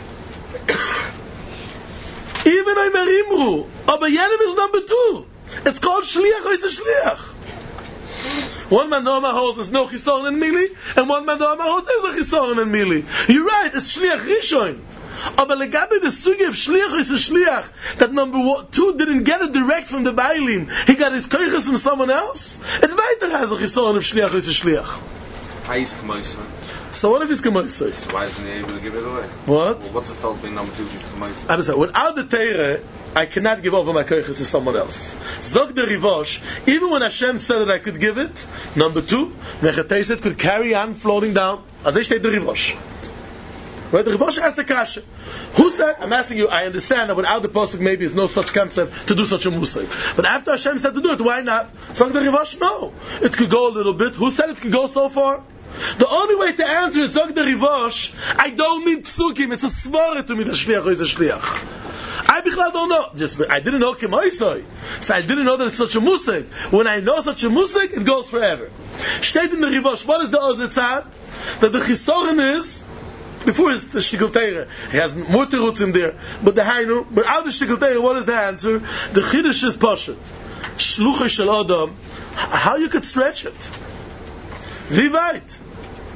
Even omer imru, aber Yenim is number two. It's called shliach or it's a shliach. One man Noama holds there's no chisaron and mili, and one man Noama holds there's a chisaron and mili. You're right, it's shliach rishon. Aber legabe the sugi of shliach is a shliach that number one, two didn't get it direct from the bailim. He got his koiches from someone else. It's weiter has a chisaron of shliach is a shliach. How is Kamoisa? So what if he's Kamoisa? So why isn't he able to give it away? What? Well, what's the fault being number two if he's Kamoisa? I understand. Without the Teire, I cannot give over my koiches to someone else. Zog the Rivosh, even when Hashem said that I could give it, number two, Nechateset could carry on floating down. As I state the Rivosh. Right? The Rivosh asked the kasha. Who said, I'm asking you, I understand that without the Pasuk maybe there's no such concept to do such a musay. But after Hashem said to do it, why not? Zog the Rivosh, no. It could go a little bit. Who said it could go so far? The only way to answer is Zog the Rivosh, I don't need psukim, it's a svara to me, the shliach is a shliach. I bichlal don't know. Just I didn't know Kemoisoi. So I didn't know that it's such a musig. When I know such a musig, it goes forever. Steht in the Rivosh, what is the ozetzad? That the chisoren is, before his the shtickle teire, he has more teruts in there, but the hainu, but out the shtickle teire, what is the answer? The chiddush is poshet. Shluchah shel Adam, how you could stretch it? Vivait.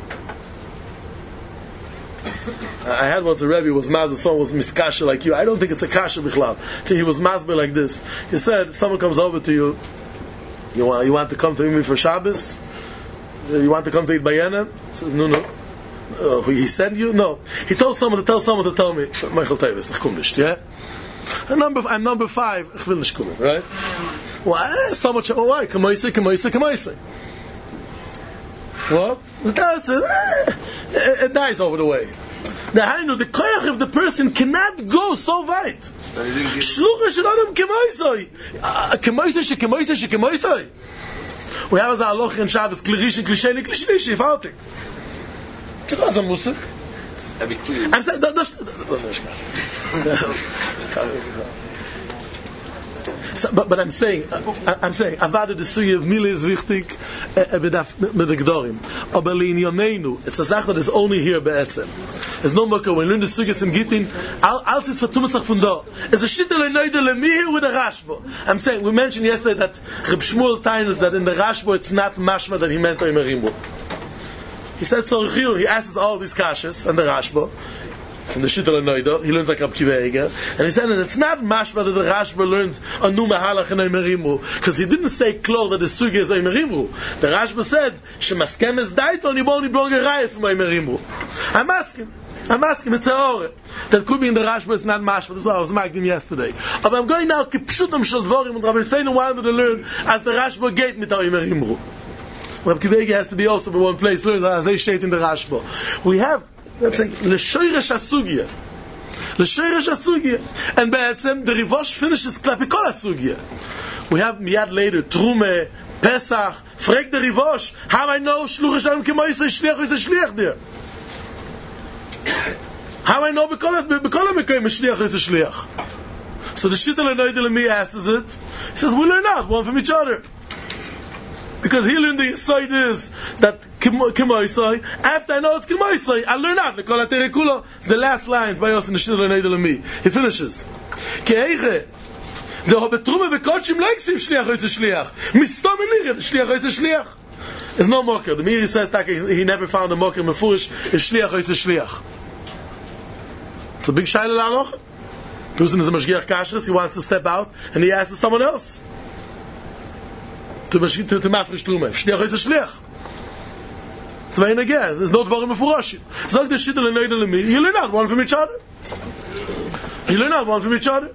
I had once a Rebbe was mazber, someone was miskasha like you. I don't think it's a kasha bichlal. He was mazber like this. He said, someone comes over to you, you want, you want to come to me for Shabbos? You want to come to eat bayana? He says, no, no. Uh, he sent you? No. He told someone to tell someone to tell me, Michael Tevis, ich komm nicht, yeah? I'm number, I'm number five, ich will nicht kommen, right? Well, someone said, oh, why? Kamoisei, kamoisei, kamoisei. What? That's it. It, it dies over the way. The hainu, the koyach of the person cannot go so weit. Shlucha shel Adam kemoisoi. Kemoisoi she kemoisoi she kemoisoi. We have as a halacha in Shabbos, klirishin, klisheni, klishenishi, faltik. It's not a musik. I'm saying, that's... So, but, but I'm saying, I, I'm saying, Avada the Suya of Mila is wichtig mit the Gdorim. Aber Linyoneinu, it's a Sache that is only here be'etzem. There's no more, when we learn the Suyas in Gittin, als is vertumetzach von da. It's a Shita Le'noi Delami with a Rashba. I'm saying, we mentioned yesterday that Reb Shmuel Tainus, that in the Rashba it's not mashma that he meant omer imru. He said, Tzorchil, he asks all these kashas and the Rashba. From the Shita Le'noida, he learns like Rab Kiveheget, and he said, and it's not mashma that the Rashba learned a nu mahalach and omer imru, because he didn't say klo that the sugi is omer imru. The Rashba said, shemaskem es daito, and he won't bring a raya from omer imru. I'm asking, I'm asking, it's a ore. That could be in the Rashba, it's not mashma. That's why I was making him yesterday. But I'm going now, kipshutam shazvorim, and Rabbi Seinu wanted to learn, as the Rashba gate mit omer imru. Rabbi Akiva Eiger has to be also in one place. Learn as they state in the Rashba. We have, let's say, l'shoyresh hasugya. L'shoyresh hasugya. And be'etzem, the Rivosh finishes klapi kol hasugya. We have miyad later, Trume, Pesach, frag the Rivosh, how I know shluch Hashem kemo yisrael shliach is a shliach there? How I know b'kol ha'mekayim shliach is a shliach? So the Shittel Anoidel and me asks it. He says, we learn out one from each other. Because he learned the side is that Kimoisai, after I know it's Kimoisai, I learn out. The last lines by us in the Shittel Anoidel and me. He finishes. Ke'eiche, the Hobetrume v'kodshim leiksim shliach oitze shliach. Mistom elireh, shliach oitze shliach. There's no mocker. The Meiri says that he never found a mocker mefurish if shliach oitze shliach. It's a big shaila la'aloch. The person is a mashgiach kashrus, he wants to step out, and he asks someone else to mafresh trume. Shliach is a shliach. It's very negative. There's no dvarim mefurashim. Zog the shittel and noidel and me. You learn out one from each other. You learn out one from each other.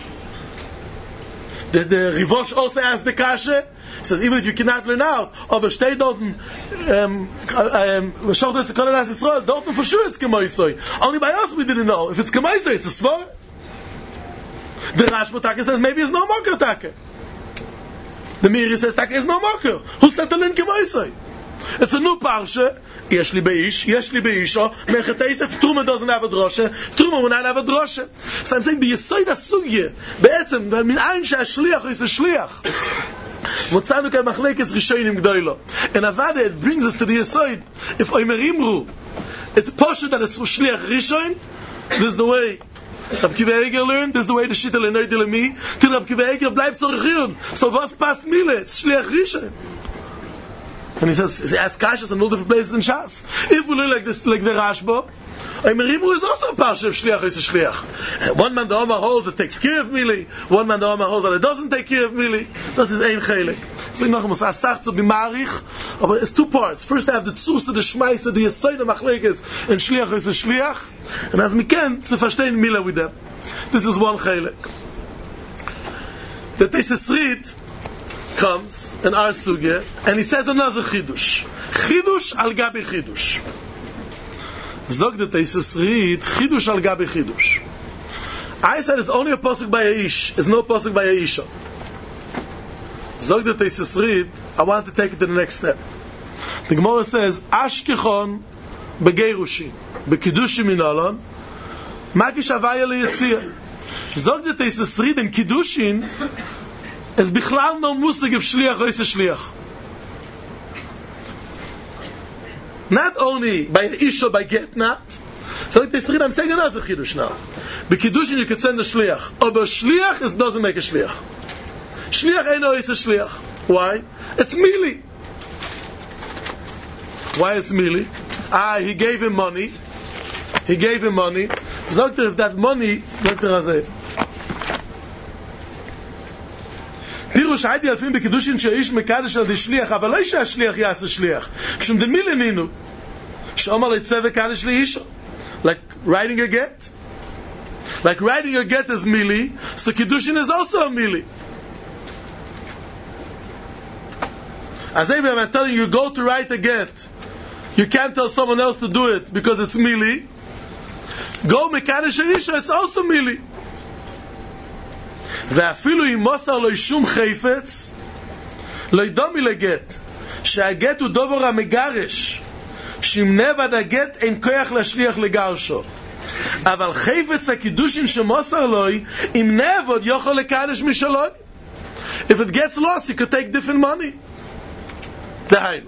The, the Rivosh also asks the kasha. He says even if you cannot learn out, aber stay dorten, um, um, schau das Kolel as Israel, dorten for sure it's K'moisoi. Only by us we didn't know. If it's K'moisoi, it's a svar. The Rashba Taka says maybe it's no mocker Taka. The Meiri says Taka is no mocker. Who said to learn K'moisoi? It's a new parsha. Yesh li beish, yesh li beisho. Mecheteisef, Truma doesn't have a droshe. Truma will not have a droshe. So I'm saying, b'yesoid ha-sugye, be'etzem, min ein she'ashliach is a shliach. Motzanu kai machlekes rishonim gdoilo. And Avada, it brings us to the yesoid. If oimer imru, it's posher that it's shliach rishon, this is the way Rabbi Akiva Eiger learned, this is the way the Shittel and Noidel and me, till Rabbi Akiva Eiger bleibt zorechiyun. So was passt mile? It's shliach rishon. And he says, he asks kashas in all different places in Shas. If we learn like this, like the Rashba, Eimerimu is also a parsha of shliach is a shliach. One man the Omar holds that takes care of mili, one man the Omar holds that it doesn't take care of mili. This is ein chelik. So ich noch muss asach zu bimarich, but it's two parts. First I have the tzusa, the shmaisa, the yesoid, the machlekes, and shliach is a shliach. And as we can, to verstehen mila with them. This is one chelik. The Tesesrit comes in our sugya and he says another chidush. Chidush al gabi chidush. Zog the Tesesrit, chidush al gabi chidush. I said it's only a pasuk by a ish. It's no pasuk by a isha. Zog the Tesesrit, I want to take it to the next step. The Gemara says, Ashkechon begeirushin, bekidushim minalon, makish avaya leyetzia. Zog the Tesesrit in kidushin, es bichlal no musig of shliach oise shliach. Not only by isha, by get not. So like Tesesrit, I'm saying another chidush now. B'kiddushin you could send a shliach. Or by shliach, it doesn't make a shliach. Shliach ain't always a shliach. Why? It's mili. Why it's mili? Ah, he gave him money. He gave him money. Zogt er if that money, Zogt er azeh. פירוש הייתי אלפים בקידושין שהאיש מקדש על די שליח, אבל לא שהשליח יעשה שליח. כשום דמילי נינו, שאומר ליצא וקדש לאישו. Like writing a get. Like writing a get is mili, so kiddushin is also a mili. As if I'm telling you, go to write a get. You can't tell someone else to do it because it's mili. Go mekadesh isha, it's also mili. ואפילו אם מוסר לו שום חפץ לא ידומי לגט שהגט הוא דובר המגרש שאם נבד הגט אין כוח להשליח לגרשו אבל חפץ הקידושין שמוסר לו אם נבד יוכל לקדש משלו. If it gets lost you could take different money. דהיינו,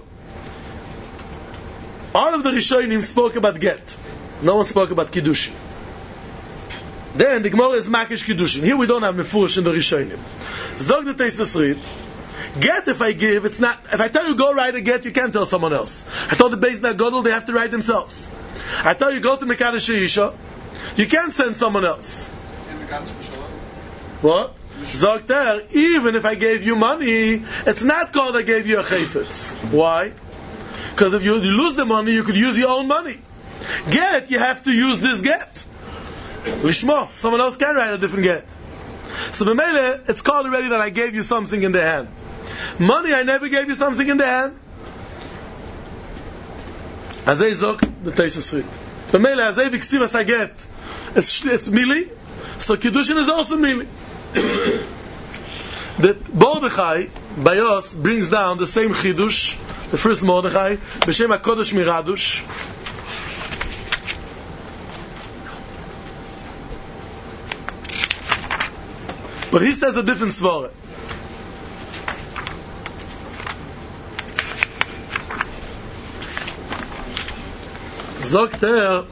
all of the Rishonim spoke about get, no one spoke about kiddushin. Then the Gemara is Makish Kiddushin. Here we don't have Mefurish in the Rishonim. Zog the Tesesrit. Get if I give, it's not. If I tell you go write a get, you can't tell someone else. I told the Beis Nagodol they have to write themselves. I tell you go to Mekadesh Isha, you can't send someone else. What? Zog there, even if I gave you money, it's not called I gave you a chayfetz. Why? Because if you, you lose the money, you could use your own money. Get, you have to use this get. Lishmo, someone else can write a different get. So b'meile, it's called already that I gave you something in the hand. Money, I never gave you something in the hand. As they zog the Taisus Rit. But mele as they viksiv as I get, it's it's mili. So kiddushin is also mili. That Mordechai Bayos brings down the same chidush, the first Mordechai, b'shem HaKodesh Miradush. But he says a different svara. Zogt er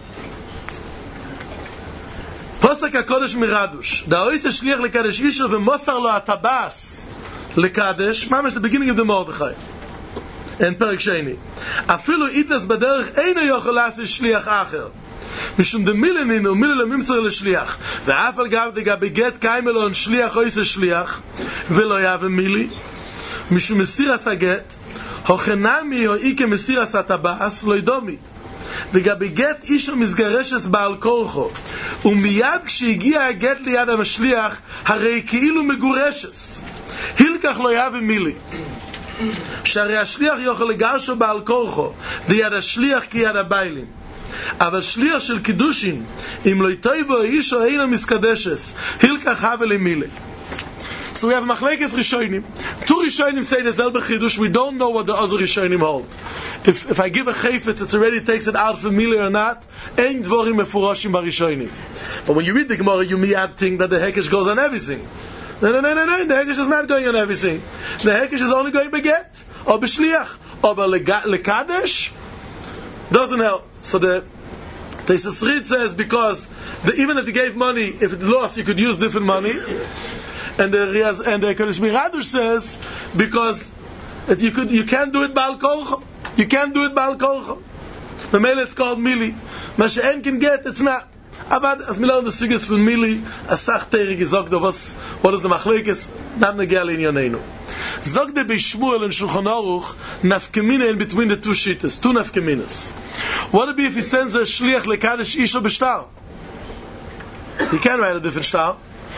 Posek HaKodesh Miradush Da ois shliach lekadesh isha v'mosar lo atabas lekadesh mamash the beginning of the Mordechai in Perek Sheni Afilu itlas baderech eino yochel lase shliach acher Mishum de milenin u milel mimser l'shliach ve'af al gav de gabiget kaimelon shliach ois shliach v'lo yav mili Mishum mesiras haget hochenami o ike mesiras atabas lo idomi וגם גט איש המסגרשת בעל כורחו ומיד כשהגיע הגט ליד המשליח הרי כאילו מגורשת הילקח לא יהווה מילי שהרי השליח יוכל לגרשו בעל כורחו ויד השליח כיד הביילים אבל שליח של קידושין אם לא יטויבו איש או אינו מסקדשת הילקח הווה למילי. So we have Machlekes Rishonim. Two Rishonim say the Zelber Chidush. We don't know what the other Rishonim hold. If if I give a chayfetz, it already takes it out for mili or not. Ein dvorim mefuroshim barishonim. But when you read the Gemara, you miyad think that the hekesh goes on everything. No, no, no, no, no. The hekesh is not going on everything. The hekesh is only going beget or b'shliach or lekadesh. Doesn't help. So the Taisus Rit says because the, even if you gave money, if it's lost, you could use different money. And the Riaz and the Kodesh Miradush says because that you could you can't do it Baal Korcho. You can't do it Baal Korcho. The mele it's called Mili. Mashen can get it's not. Abad as Milan the suges from Mili asach terig gesagt was what is the machlekes not negal in yoneinu. Zog de Bishmuel and Shulchan Aruch nafkemina in between the two shittas, two nafkeminas. What would be if he sends a shliach lekadesh isha b'shtar? He can write a different shtar.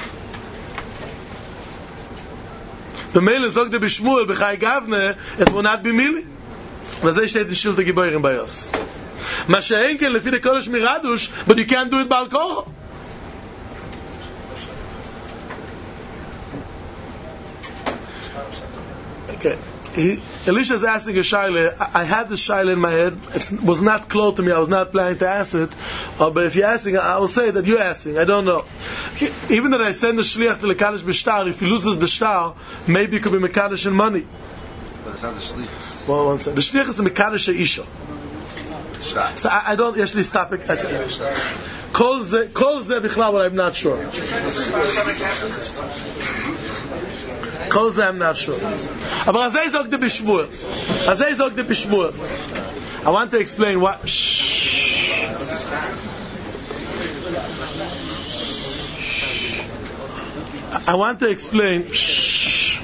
The mele zog de Bishmuel b'chai gavne it will not be Mili. וזה steht in Schild der Geboren bei uns. Mashenke lefi de Kodesh Miradush, but you can't do it Baal Korcho. Okay. He, Elisha is asking a shaila. I, I had the shaila in my head. It was not close to me. I was not planning to ask it. Uh, but if you're asking, I will say that you're asking. I don't know. He, even that I send the shliach to Lekadesh b'shtar, if he loses the shtar, maybe it could be Mekadesh in money. But it's not the shliach. Well, one second. The shliach is the Mekadesh Isha. So I, I don't actually stop it. Kol ze, kol ze bichlal, but I'm not sure. Kol ze, I'm not sure. Aber azay zog de bishmur. Azay zog de bishmur. I want to explain what. Shh. I want to explain. Shh.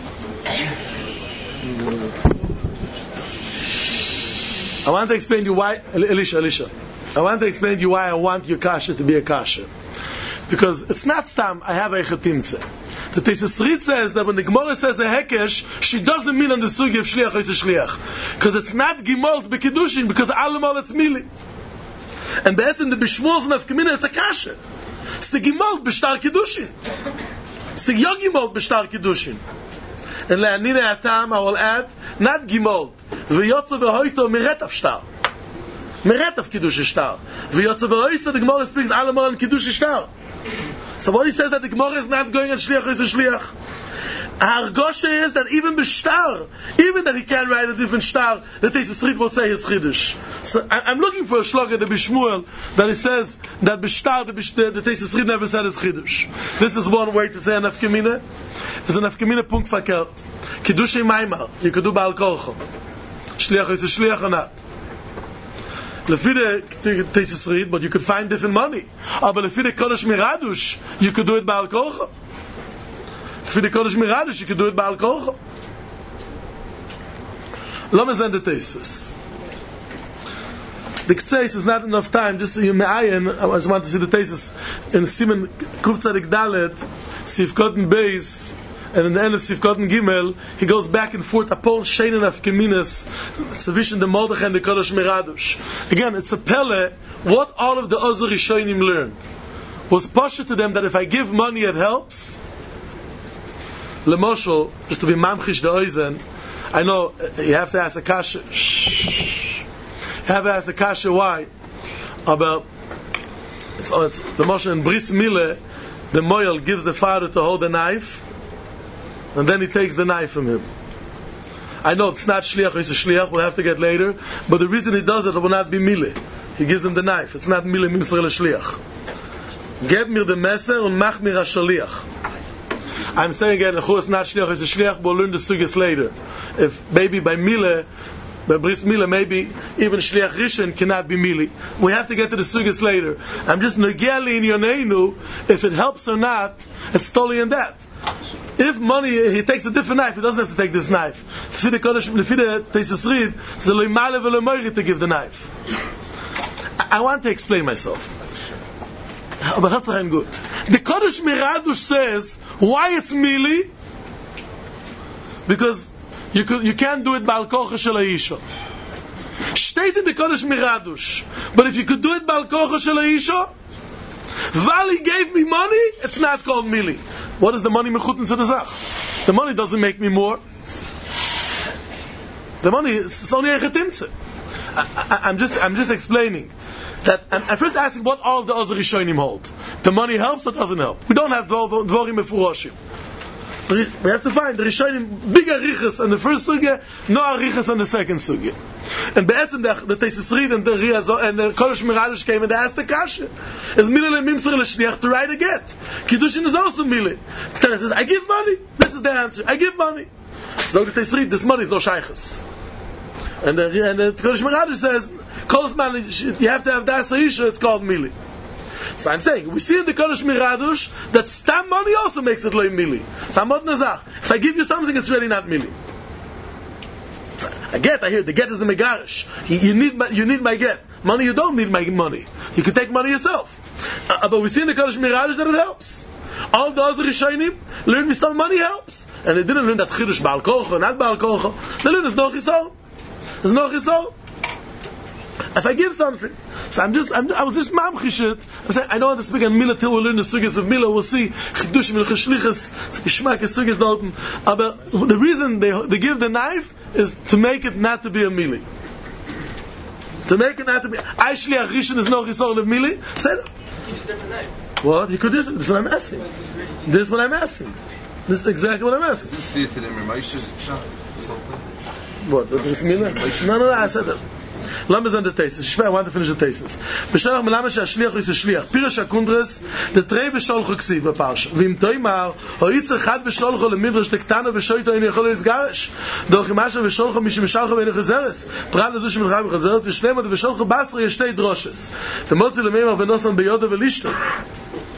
I want to explain to you why, Elisha, Elisha. I want to explain to you why I want your kasha to be a kasha. Because it's not stam, I have a chetimtze. The Taisus Rit says that when the Gemara says a hekesh, she doesn't mean on the sugi of shliach or shliach. Because it's not gimolt b'kiddushin, because alamol it's mili. And be'etzim the bishmul from Nafkamina, it's a kasha. It's the gimolt b'shtar kiddushin. It's the yogimolt b'shtar kiddushin. And le'anina atam, I will add, not gimolt. V'yotza v'hoito miretav shtar. Miretav kiddush shtar. V'yotza v'hoito, the Gemara speaks alamol on kiddush shtar. So what he says that the Gemara is not going on shliach is a shliach. Hargosha is that even b'shtar, even that he can't write a different shtar, the Taisus Rit will say his chiddush. So I, I'm looking for a shloga the Bishmuel that he says that b'shtar the, the, the Taisus Rit never said his chiddush. This is one way to say an nafkamina. It's an nafkamina punkt fakert. Kiddush maimar. You could do Baal Korcho. Shliach is a shliach or not. Lefi the Taisus Rit, but you could find different money. Aber lefi the Kodesh Miradush, you could do it Baal Korcho. Lefi the Kodesh Miradush, you could do it Baal Korcho. Lama zend the Taisus. The Ktseis is not enough time. Just you me'ayin. I just want to see the Taisus in Simen Kuf Tzadik Dalet, Sif Kotten Beis, and in the end of Sivkot and Gimel, he goes back and forth upon Sheinen of Keminas, Tzavishin the Mordechai and the Kodesh Meradush. Again, it's a pele, what all of the Ozer Rishonim learned was pasha to them that if I give money it helps. Lemoshel, just to be mamchish the oizen, I know you have to ask the kasha. Shh. You have to ask the kasha why. About it's oh, it's the Moshe in Bris Mile, the Moyel gives the father to hold the knife, and then he takes the knife from him. I know it's not shliach, it's a shliach. We'll have to get later, but the reason he does it, it will not be Mile. He gives him the knife. It's not Mile Mimsrel Shliach. Geb mir the Messer und mach mir a Shliach. I'm saying again, it's not shliach, it's a shliach, but we'll learn the sugis later. If maybe by Mile, by Bris Mile, maybe even shliach rishon cannot be Mili. We have to get to the sugis later. I'm just negiali in yoneinu, if it helps or not, it's totally in that. If money, he takes a different knife, he doesn't have to take this knife. Lefi the Kodesh, lefi the Teisus Rid, it's a loimale v'loimoiri to give the knife. I want to explain myself. But that's good. The Kodesh Meradush says why it's Mili, because you could, you can't do it Bal Kocha Shel Ha'isha. Steht in the Kodesh Meradush, but if you could do it Bal Kocha Shel Ha'isha, Vali gave me money, it's not called Mili. What is the money mechuten to the zach? The money doesn't make me more. The money is only a chetimtze. I'm just I'm just explaining that I'm, I'm first asking what all of the other Rishonim hold. The money helps or doesn't help? We don't have dvorim mefuroshim. We have to find the Rishonim big arichas on the first sugya, no arichas on the second sugya. And be'etzem the, the Teisus Rid and the Riyaz and the Kodesh Meradush came and they asked the kasha. Is Mili le'mimser le'shliach to write a get? Kiddushin is also Mili. The Torah says, I give money. This is the answer. I give money. So the Teisus Rid, this money is no shaychus. And the, and the Kodesh Meradush says, Kolzman, you have to have das Ha'isha, it's called Mili. So I'm saying, we see in the Kodesh Meradush that stam money also makes it loy Mili. So I'm not nazach. If I give you something, it's really not Mili. So I get, I hear, the get is the megarish. You, you need my, you need my get. Money, you don't need my money. You can take money yourself. Uh, but we see in the Kodesh Meradush that it helps. All the other Rishonim learn me stam money helps. And they didn't learn that Chidush Baal Kocha, not Baal Kocha. They learn there's no Chisol. There's no Chisol. If I give something, so I'm just, I'm, I was just mamchishit. I'm saying, I don't want to speak on Mila till we learn the sugyas of Mila. We'll see chidush milch shlichus, geschmack sugyas dalton. But the reason they they give the knife is to make it not to be a Mili. To make it not to be. I shliach rishon is no chisol of Mili. Say that. What? You could do this. This is what I'm asking. This is what I'm asking. This is exactly what I'm asking. This is the Moshe's shot. What? This Mila? No, no, no. I said that. Lamas on the thesis. I want to finish the thesis. B'shalach melama she'ashliach is a shliach. Pirish hakundres the trei v'sholcho ksiv b'parsha. V'im toimar hoitz echad v'sholcho lemidrash tektana v'shoito in yechol yizgaresh. Doch imasha v'sholcho mishim v'shalcho v'enech zeres. Pral lezu shem l'chayim v'chazeres v'shlema v'sholcho basra yeshtei droshes. V'motzi l'meimar v'nosan b'yoda v'lishto.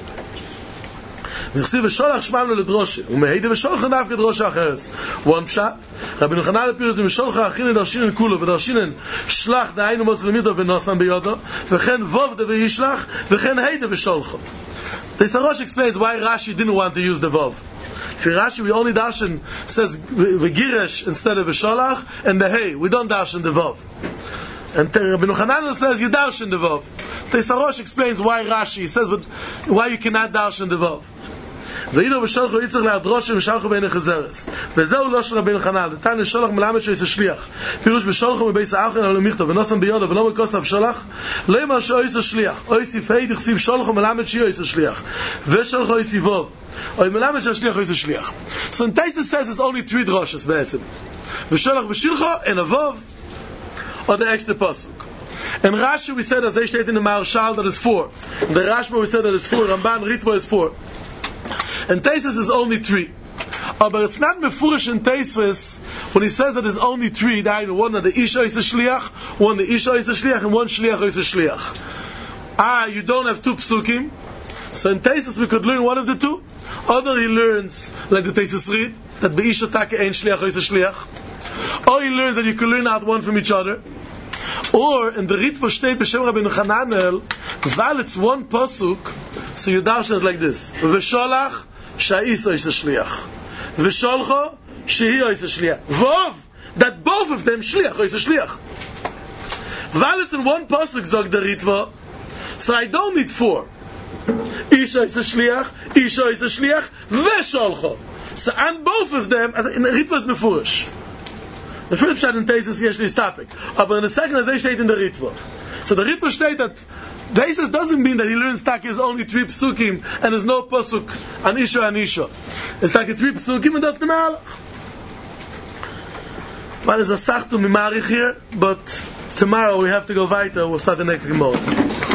נחסיב ושולח שמענו לדרושה ומהידה ושולח נפקד דרושה אחרת וון פשט רבי נחנן לפירוש ומשולח אחין דרשינן כולו ודרשינן שלח דהיינו מוץ למידו ונוסן ביודו וכן וובדה וישלח וכן הידה ושולחו. The Sarosh explains why Rashi didn't want to use the vov. For Rashi we only darshan says v'giresh instead of v'sholach and the hey, we don't darshan the vov. And Rabbi Yochanan says you darshan the vov. The Sarosh explains why Rashi says but why you cannot darshan the vov. ואידו ושולחו יצטרך להדרוש ומשלחו בין החזרס וזהו לא של רבי נחנן נתן לשולח מלמד שהוא שליח פירוש בשולחו מבייס האחרן על המכתב ונוסם ביודו ולא מקוסף שולח לא אמר שאויס השליח אויס פייד יחסיב שולחו מלמד שאויס השליח ושולחו אויס יבוב אוי מלמד שהשליח אויס השליח. So in Taisa says it's only three droshes בעצם ושולח בשילחו and above or the extra pasuk. And Rashi we said as they state in the Maharshal that is four. In the Rashba we said that is four. Ramban Ritva is four. And Teisus is only three. Uh, but it's not mefurish in Teisus when he says that there's only three. One that the Isha is a shliach, one the Isha is a shliach, and one shliach is a shliach. Ah, you don't have two psukim. So in Teisus we could learn one of the two. Other he learns like the Teisus Rid that the Isha take ein shliach is a shliach. Or he learns that you can learn out one from each other. Or in the Ritva state b'shem Rabbi Chananel, while it's one pasuk, so you darshan it like this: V'sholach sha'isa is a shliach. V'sholcho shehi oisa shliach. Vov, that both of them shliach oisa shliach. While it's in one pasuk zog the Ritva, so I don't need four. Isha is a shliach, Isha is a shliach, v'sholcho. So on both of them, in the Ritva is mefurish. The first shot in Tesis is this topic. But in the second, as they state in the Ritva. So the Ritva state that Tesis doesn't mean that he learns tak is only three psukim and there's no pasuk on Isha and Isha. It's tak three psukim and that's the malach. Well, there's a sachtu mimarich here, but tomorrow we have to go weiter. We'll start the next Gemara.